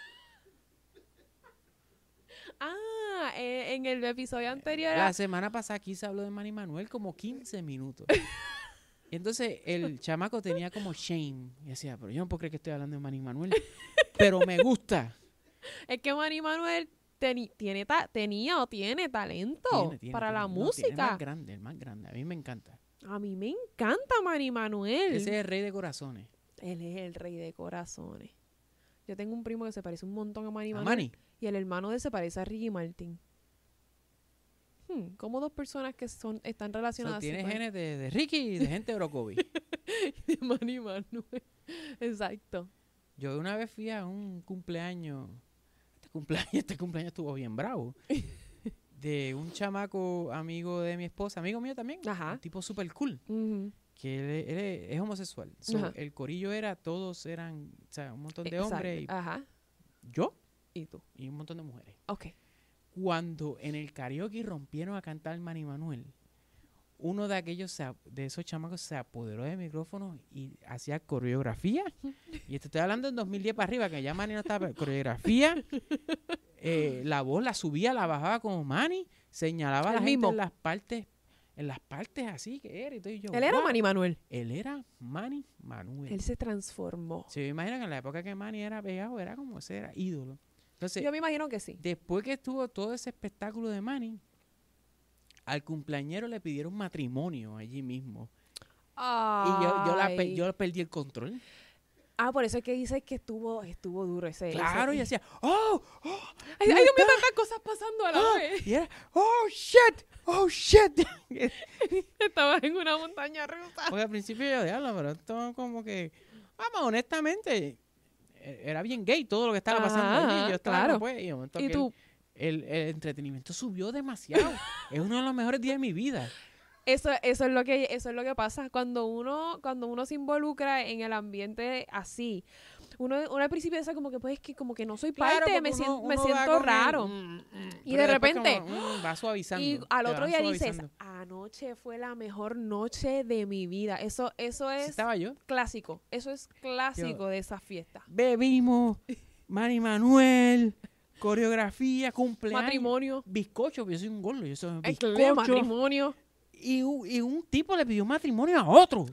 Ah, eh, en el episodio anterior era- La semana pasada aquí se habló de Manny Manuel como quince minutos. Y entonces el chamaco tenía como shame. Y decía, pero yo no puedo creer que estoy hablando de Manny Manuel. Pero me gusta. es que Manny Manuel teni- tiene ta- tenía o tiene talento Tiene, tiene, para tiene. la No, tiene- música. El más grande, el más grande. A mí me encanta. A mí me encanta Manny Manuel. Ese es el rey de corazones. Él es el rey de corazones. Yo tengo un primo que se parece un montón a Manny ¿A Manuel. Manny? Y el hermano de él se parece a Ricky Martin. Hmm, como dos personas que son están So, relacionadas. tiene se genes de, de Ricky y de gente de Orocovi. de Manny Manuel. Exacto. Yo una vez fui a un cumpleaños, este cumpleaños, este cumpleaños estuvo bien bravo, de un chamaco amigo de mi esposa, amigo mío también, Ajá. un tipo súper cool, Ujú. que él, él es- es homosexual. So, Ajá. el corillo era, todos eran, o sea, un montón de Exacto. hombres, y Ajá. yo ¿Y tú? y un montón de mujeres. Ok. Cuando en el karaoke rompieron a cantar Manny Manuel, uno de aquellos, se ap- de esos chamacos se apoderó del micrófono y hacía coreografía. Y te estoy hablando en dos mil diez para arriba, que ya Manny no estaba. Coreografía, eh, la voz la subía, la bajaba como Manny, señalaba a la El gente mismo. en las partes, en las partes así que era. Y todo, y yo, Él era "Wow". Manny Manuel. Él era Manny Manuel. Él se transformó. Se me imagina que en la época que Manny era pegado, era como ese, era ídolo. Entonces, Yo me imagino que sí. después que estuvo todo ese espectáculo de Manny, al cumpleañero le pidieron matrimonio allí mismo. Y yo, yo, la, pe- Ay. yo perdí el control. Ah, por eso es que dices que estuvo, estuvo duro ese. Claro, y ese. decía, ¡oh! oh Ay, ay, Dios mío, tantas cosas pasando a la ah", vez. Y era, ¡oh, shit! ¡Oh, shit! Estabas en una montaña rusa. Porque al principio yo diablo, pero esto como que, vamos, honestamente, e- era bien gay todo lo que estaba pasando Ajá, allí. Yo estaba claro. como, pues, y de momento Y que tú, El, el entretenimiento subió demasiado. Es uno de los mejores días de mi vida. eso, eso es lo que, eso es lo que pasa cuando uno, cuando uno se involucra en el ambiente así. Uno, uno al principio dice como que pues que como que no soy parte, Claro, me, porque sien- uno- me uno va siento con el, raro. mm, mm, Y pero de después repente- como, mm, va suavizando. Y al te otro van día dices, suavizando. anoche fue la mejor noche de mi vida. Eso, eso Sí es estaba yo. clásico. Eso es clásico de esa fiesta. Bebimos, Manny Manuel, coreografía, cumpleaños. Matrimonio. Bizcocho, porque yo soy un gordo, yo soy un El bizcocho. matrimonio. Y, un- y un tipo le pidió matrimonio a otro.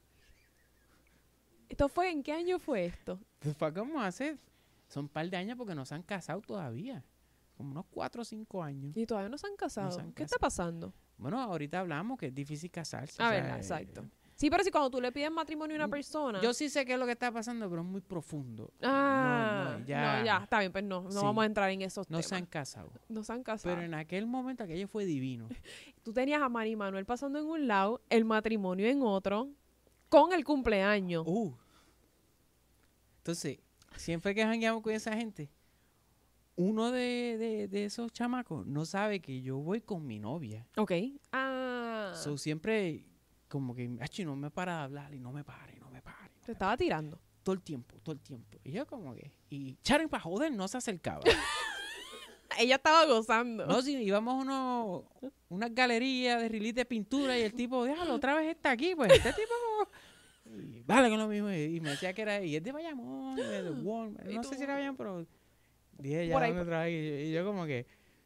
¿Esto fue? ¿En qué año fue esto? Pues, ¿para cómo hacer? Son un par de años porque no se han casado todavía. Como unos cuatro o cinco años. Y todavía no se han casado. se han ¿Qué está casado. pasando? Bueno, ahorita hablamos que es difícil casarse. A o ver, sea, exacto. eh, Sí, pero si cuando tú le pides matrimonio a una Mm, persona... Yo sí sé qué es lo que está pasando, pero es muy profundo. Ah, no, no, ya, no, ya, está bien, pues no, no Sí. vamos a entrar en esos no temas. se han casado. No se han casado. Pero en aquel momento aquello fue divino. Tú tenías a Mari Manuel pasando en un lado, el matrimonio en otro, con el cumpleaños. Uh. Entonces, siempre que jangueamos con esa gente, uno de, de, de esos chamacos no sabe que yo voy con mi novia. Ok. Ah, So, siempre como que, achi, no me para de hablar y no me pare, no me pare. no te me estaba tirando. pare". Todo el tiempo, todo el tiempo. Y yo como que, y Charen para joder no se acercaba. Ella estaba gozando. No, si íbamos a uno, unas galerías de release de pintura y el tipo, déjalo, otra vez está aquí, pues este tipo como... Y vale con lo mismo. Y, y me decía que era, y es de Bayamón, y de Walmart. ¿Y No tú? sé si era Bayamón, pero dije ya Por ahí, dónde por- trabaja. Y, yo- y yo como que,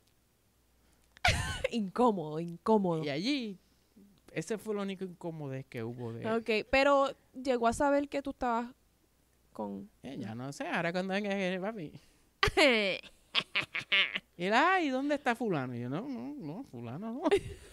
Incómodo, incómodo. y allí, ese fue lo único incómodo que hubo de... Ok, pero llegó a saber que tú estabas con... Eh, ya no sé, ahora cuando venga, eh, papi. Y él, ay, ¿dónde está fulano? Y yo, no, no, no, fulano no.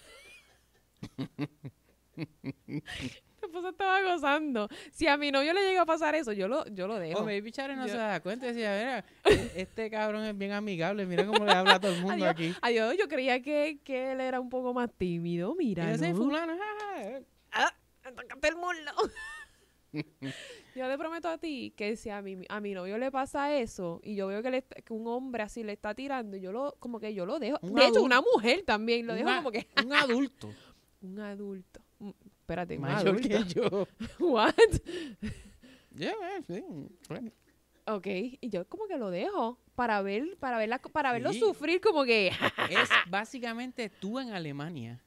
Tu esposa estaba gozando. Si a mi novio le llega a pasar eso, yo lo, yo lo dejo. O maybe Charen no Yo- se da cuenta y decía, mira, e- este cabrón es bien amigable, mira cómo le habla a todo el mundo Adiós, aquí. adiós, yo creía que, que él era un poco más tímido, Y mira, yo soy ¿no? fulano, jaja. Ah, tócate el muslo. Yo te prometo a ti que si a mi, a mi novio le pasa eso y yo veo que, le está- que un hombre así le está tirando, yo lo como que yo lo dejo. Un De hecho, adulto. una mujer también lo dejo Un a- como que Un adulto, un adulto. Mm, Espérate, un mayor adulto. que yo. What? Ya, eh, sí, bueno. Ok, y yo como que lo dejo para ver, para verla, para verlo Sí. sufrir como que Es básicamente tú en Alemania.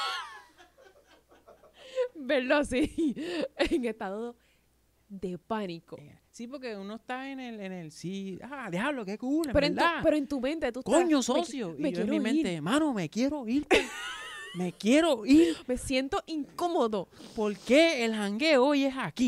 verlo así en estado de pánico. Sí, porque uno está en el, en el, sí, ah, diablo, qué cool, en Pero en, tu, verdad. pero en tu mente tú estás, Coño, me- socio. Me, y yo en quiero mi mente, ir, mano, me quiero ir. pal- me quiero ir. me siento incómodo. ¿Por qué el jangueo hoy es aquí?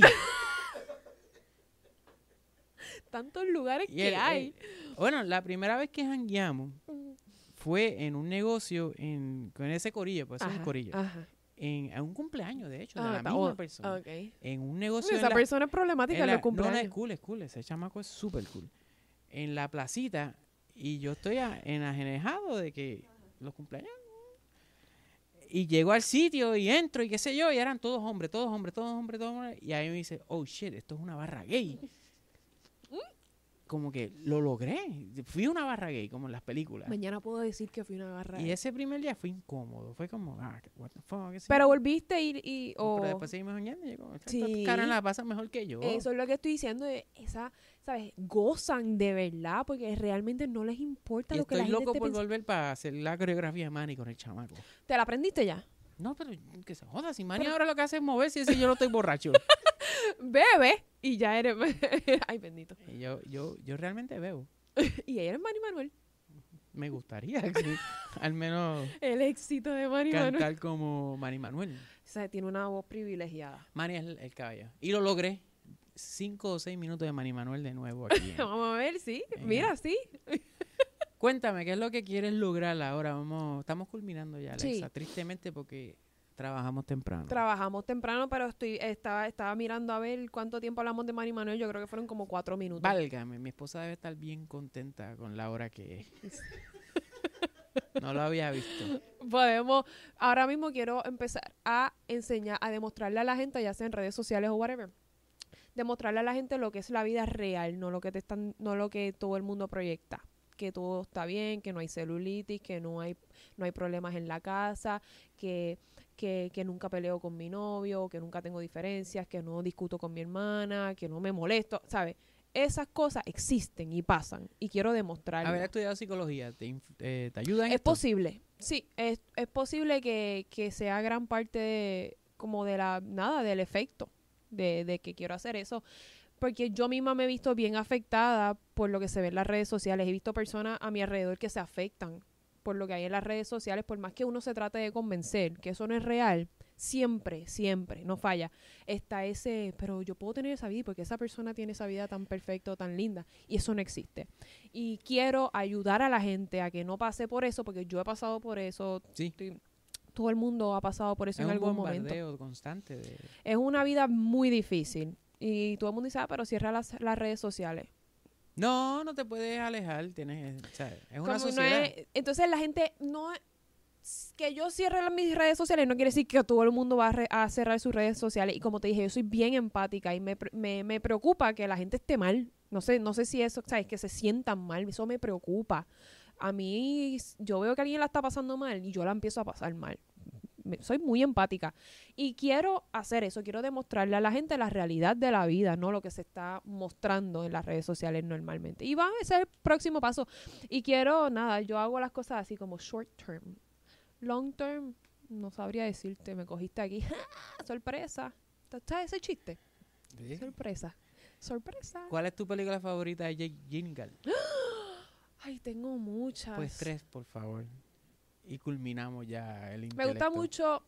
Tantos lugares Y que el- hay. el- bueno, la primera vez que jangueamos fue en un negocio en, con ese corillo, pues es un Ajá, corillo. ajá. En, en un cumpleaños, de hecho, de Ah, la está- misma oh, persona. ok. En un negocio en Esa la- persona es problemática en en la- los no, no, es cumpleaños. cool, es cool. Ese chamaco es súper cool. En la placita, y yo estoy a- enajenejado de que los cumpleaños. Y llego al sitio y entro y qué sé yo, y eran todos hombres, todos hombres, todos hombres, todos hombres. Y ahí me dice, oh shit, esto es una barra gay. Como que lo logré. Fui a una barra gay, como en las películas. Mañana puedo decir que fui una barra. Y ese primer día fue incómodo. Fue como, ah, what the fuck. qué sé Pero yo. volviste y... y Pero o- después seguimos soñando y yo como, estas Sí. caras la pasan mejor que yo. Eso es lo que estoy diciendo. de Esa, ¿sabes? Gozan de verdad porque realmente no les importa Y lo que la estoy gente loco esté por pensando. volver para hacer la coreografía de Manny con el chamaco. ¿Te la aprendiste ya? No, pero que se joda. Si Manny ahora lo que hace es moverse y ese yo no estoy borracho. Bebe y ya eres... Ay, bendito. Y yo, yo, yo realmente veo. Y ella eres Manny Manuel. Me gustaría que al menos El éxito de Manny Manuel. cantar como Manny Manuel. O sea, tiene una voz privilegiada. Manny es el, el caballo. Y lo logré. Cinco o seis minutos de Manny Manuel de nuevo aquí. ¿eh? Vamos a ver, sí. Venga. Mira, sí. Cuéntame, ¿qué es lo que quieres lograr ahora? Vamos, estamos culminando ya, Alexa. Sí. Tristemente porque Trabajamos temprano. Trabajamos temprano, pero estoy estaba estaba mirando a ver cuánto tiempo hablamos de Manny Manuel. Yo creo que fueron como cuatro minutos. Válgame, mi esposa debe estar bien contenta con la hora que es. No lo había visto. Podemos, ahora mismo quiero empezar a enseñar, a demostrarle a la gente, ya sea en redes sociales o whatever, demostrarle a la gente lo que es la vida real, no lo que te están, no lo que todo el mundo proyecta, que todo está bien, que no hay celulitis, que no hay, no hay problemas en la casa, que, que, que nunca peleo con mi novio, que nunca tengo diferencias, que no discuto con mi hermana, que no me molesto, ¿sabes? Esas cosas existen y pasan y quiero demostrarlo. Haber estudiado psicología, ¿te, inf- eh, ¿te ayuda en Es esto? posible, sí, es, es posible que, que sea gran parte de, como de la, nada, del efecto de, de que quiero hacer eso, porque yo misma me he visto bien afectada por lo que se ve en las redes sociales, he visto personas a mi alrededor que se afectan por lo que hay en las redes sociales, por más que uno se trate de convencer que eso no es real, siempre, siempre, no falla, está ese, pero yo puedo tener esa vida porque esa persona tiene esa vida tan perfecta, tan linda, y eso no existe. Y quiero ayudar a la gente a que no pase por eso, porque yo he pasado por eso, Sí. estoy- todo el mundo ha pasado por eso Es en un algún momento. bombardeo constante de... Es una vida muy difícil, y todo el mundo dice, ah, pero cierra las, las redes sociales. No, no te puedes alejar, tienes, o sea, es una Como no sociedad. es- entonces la gente no que yo cierre las- mis redes sociales no quiere decir que todo el mundo va a, re- a cerrar sus redes sociales, y como te dije, yo soy bien empática y me, pre- me, me preocupa que la gente esté mal, no sé no sé si eso, sabes, que se sientan mal, eso me preocupa. A mí, yo veo que alguien la está pasando mal y yo la empiezo a pasar mal. Me- soy muy empática y quiero hacer eso, quiero demostrarle a la gente la realidad de la vida, no lo que se está mostrando en las redes sociales normalmente. Y va a ser el próximo paso. Y quiero, nada, yo hago las cosas así como short term. Long term, no sabría decirte, me cogiste aquí. Sorpresa. ¿Sabes ese chiste? ¿Sí? Sorpresa. Sorpresa. ¿Cuál es tu película favorita de Jake Gyllenhaal? Ay, tengo muchas. Pues tres, por favor. Y culminamos ya el Me intelecto. gusta mucho.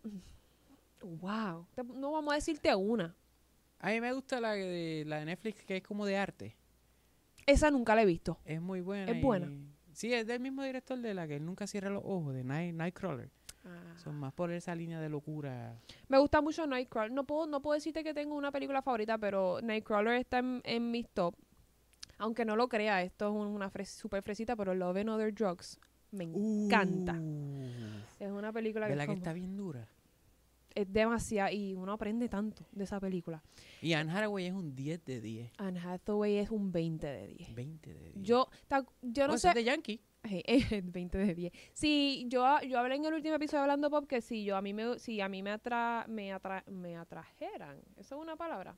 Wow. Te- No vamos a decirte una. A mí me gusta la de, la de Netflix, que es como de arte. Esa nunca la he visto. Es muy buena. ¿Es y- buena? Sí, es del mismo director de la que él nunca cierra los ojos, de Night, Nightcrawler. Son más por esa línea de locura. Me gusta mucho Nightcrawler. No puedo, no puedo decirte que tengo una película favorita, pero Nightcrawler está en, en mis top. Aunque no lo crea, esto es un- una fres- super fresita, pero Love and Other Drugs me encanta. Uh, Es una película que, ¿verdad es, que como- está bien dura? es demasiado, y uno aprende tanto de esa película. Y Anne Hathaway es un diez de diez. Anne Hathaway es un veinte de diez. veinte de diez. Yo, ta- yo no Oh, sé... esa es de Yankee. veinte de diez. Sí, yo, yo hablé en el último episodio hablando pop que si yo a mí me si a mí me atra, me, atra, me atrajeran, eso es una palabra.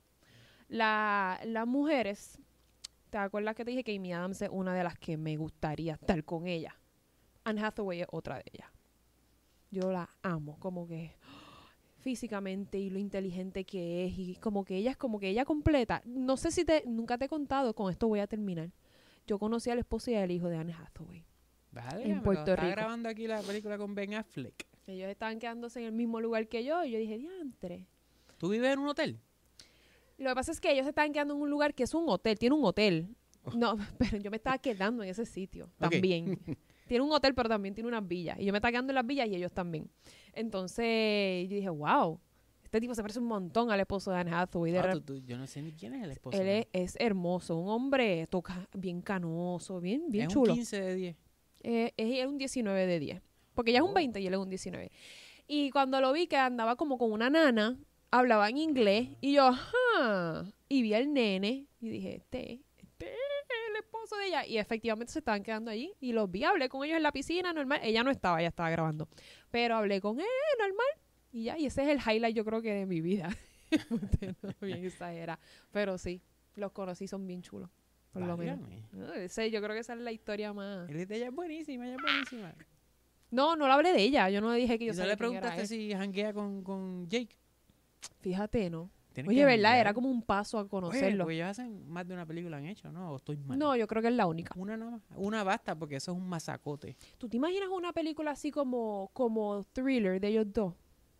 La, las mujeres, ¿te acuerdas que te dije que Amy Adams es una de las que me gustaría estar con ella? Anne Hathaway es otra de ellas. Yo la amo, como que físicamente y lo inteligente que es, y como que ella es como que ella completa. No sé si te nunca te he contado, con esto voy a terminar. Yo conocí al esposo y al hijo de Anne Hathaway. Vale, En me Puerto estaba Rico. grabando aquí la película con Ben Affleck. Ellos estaban quedándose en el mismo lugar que yo y yo dije, diantre. ¿Tú vives en un hotel? Lo que pasa es que ellos se estaban quedando en un lugar que es un hotel, tiene un hotel. Oh. No, pero yo me estaba quedando en ese sitio Ok. también. Tiene un hotel, pero también tiene unas villas. Y yo me estaba quedando en las villas y ellos también. Entonces yo dije, wow, este tipo se parece un montón al esposo de Anne Hathaway. De Ah, rep- tú- tú- yo no sé ni quién es el esposo. él ¿no? es, es hermoso, un hombre toca bien canoso, bien, bien es chulo. un quince de diez. Eh, es, es un diecinueve de diez. Porque ella es un Oh. veinte y él es un diecinueve. Y cuando lo vi que andaba como con una nana, hablaba en inglés, y yo, ajá. Y vi al nene y dije, este, este es el esposo de ella. Y efectivamente se estaban quedando allí. Y los vi, hablé con ellos en la piscina, normal. Ella no estaba, ella estaba grabando. Pero hablé con él, normal. Y ya, y ese es el highlight, yo creo que de mi vida. No, bien exagera. Pero sí, los conocí, son bien chulos. Por lo menos. Válgame. No, ese, yo creo que esa es la historia más. Él es de ella es buenísima, ella es buenísima. No, no le hablé de ella. Yo no le dije que yo ¿Y no sabía le quién era preguntaste él. si janguea con, con Jake? Fíjate, ¿no? Tienen Oye, que ¿verdad? janguear. Era como un paso a Oye, conocerlo. porque ellos hacen más de una película han hecho, ¿no? ¿O estoy mal? No, yo creo que es la única. Una nada más. Una basta porque eso es un masacote. ¿Tú te imaginas una película así como, como Thriller de ellos dos?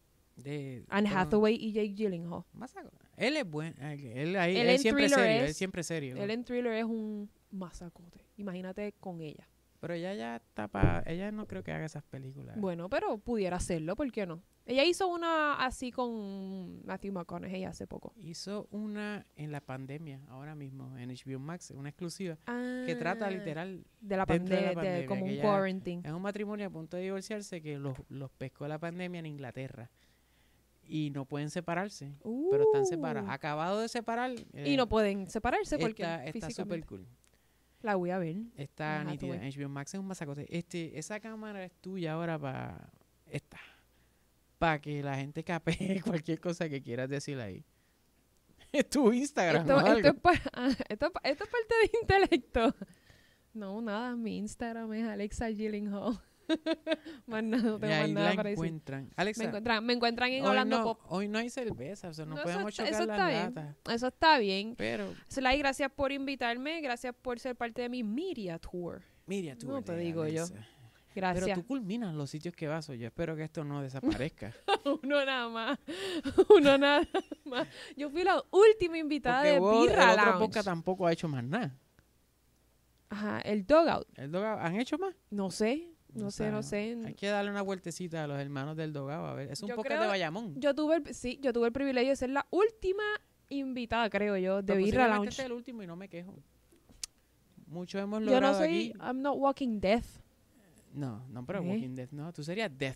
De, Anne con- Hathaway y Jake Gyllenhaal. masacote. Él es bueno. Él, ahí, Él él en siempre Thriller serio. es- Él siempre serio. Él en Thriller es un masacote. Imagínate con ella. Pero ella ya está para... Ella no creo que haga esas películas. Bueno, pero pudiera hacerlo, ¿por qué no? Ella hizo una así con Matthew McConaughey hace poco. Hizo una en la pandemia, ahora mismo, en H B O Max, una exclusiva, Ah, que trata literal... de la, dentro de la pande- de pandemia, como que un ella- quarantine. Es un matrimonio a punto de divorciarse que los, los pescó la pandemia en Inglaterra. Y no pueden separarse, pero están separados. Uh. Acabado de separar... Y eh, no pueden separarse porque está está súper físicamente. cool. La voy a ver. Está Ajá, nítida. tuve. H B O Max es un masacote. Este, esa cámara es tuya ahora para... Esta. Para que la gente capee cualquier cosa que quieras decir ahí. Es tu Instagram Esto, o esto, algo. es pa- ah, esto, es pa- esto es parte de intelecto. No, nada, mi Instagram es Alexa Gyllenhaal. Más nada, no Y tengo más ahí nada la para decir. encuentran. Alexa, Me encuentran, me encuentran en hoy, Orlando no, Pop. hoy no hay cerveza, o sea, no, No, eso podemos está- chocar eso las está bien. latas. Eso está bien. Pero, Slay, gracias por invitarme, gracias por ser parte de mi media tour. mira tú. No te de digo yo. Alexa. Pero Gracias. tú culminas los sitios que vas. Yo espero que esto no desaparezca. Uno nada más. Uno nada más. Yo fui la última invitada Porque de vos, el Birra otro Lounge. podcast tampoco ha hecho más nada. Ajá, el Dogout. ¿El Dogao han hecho más? No sé, no, No sé, no sabemos. sé. Hay que darle una vueltecita a los hermanos del Dogao. A ver, es un Yo podcast creo- de Bayamón. Yo tuve el, sí, yo tuve el privilegio de ser la última invitada, creo yo, de Pero Birra posiblemente Lounge. este es el último y no me quejo. Muchos hemos Yo logrado no soy, aquí. I'm not walking death. No, no, pero ¿Eh? Walking Death, no. Tú serías Death.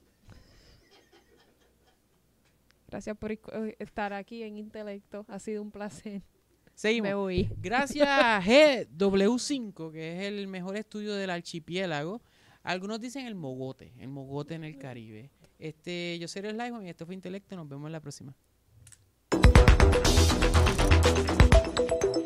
Gracias por eh, estar aquí en Intelecto. Ha sido un placer. Seguimos. Me voy. Gracias a G W cinco, que es el mejor estudio del archipiélago. Algunos dicen el mogote, el mogote en el Caribe. Este, yo soy el Live y esto fue Intelecto. Nos vemos en la próxima.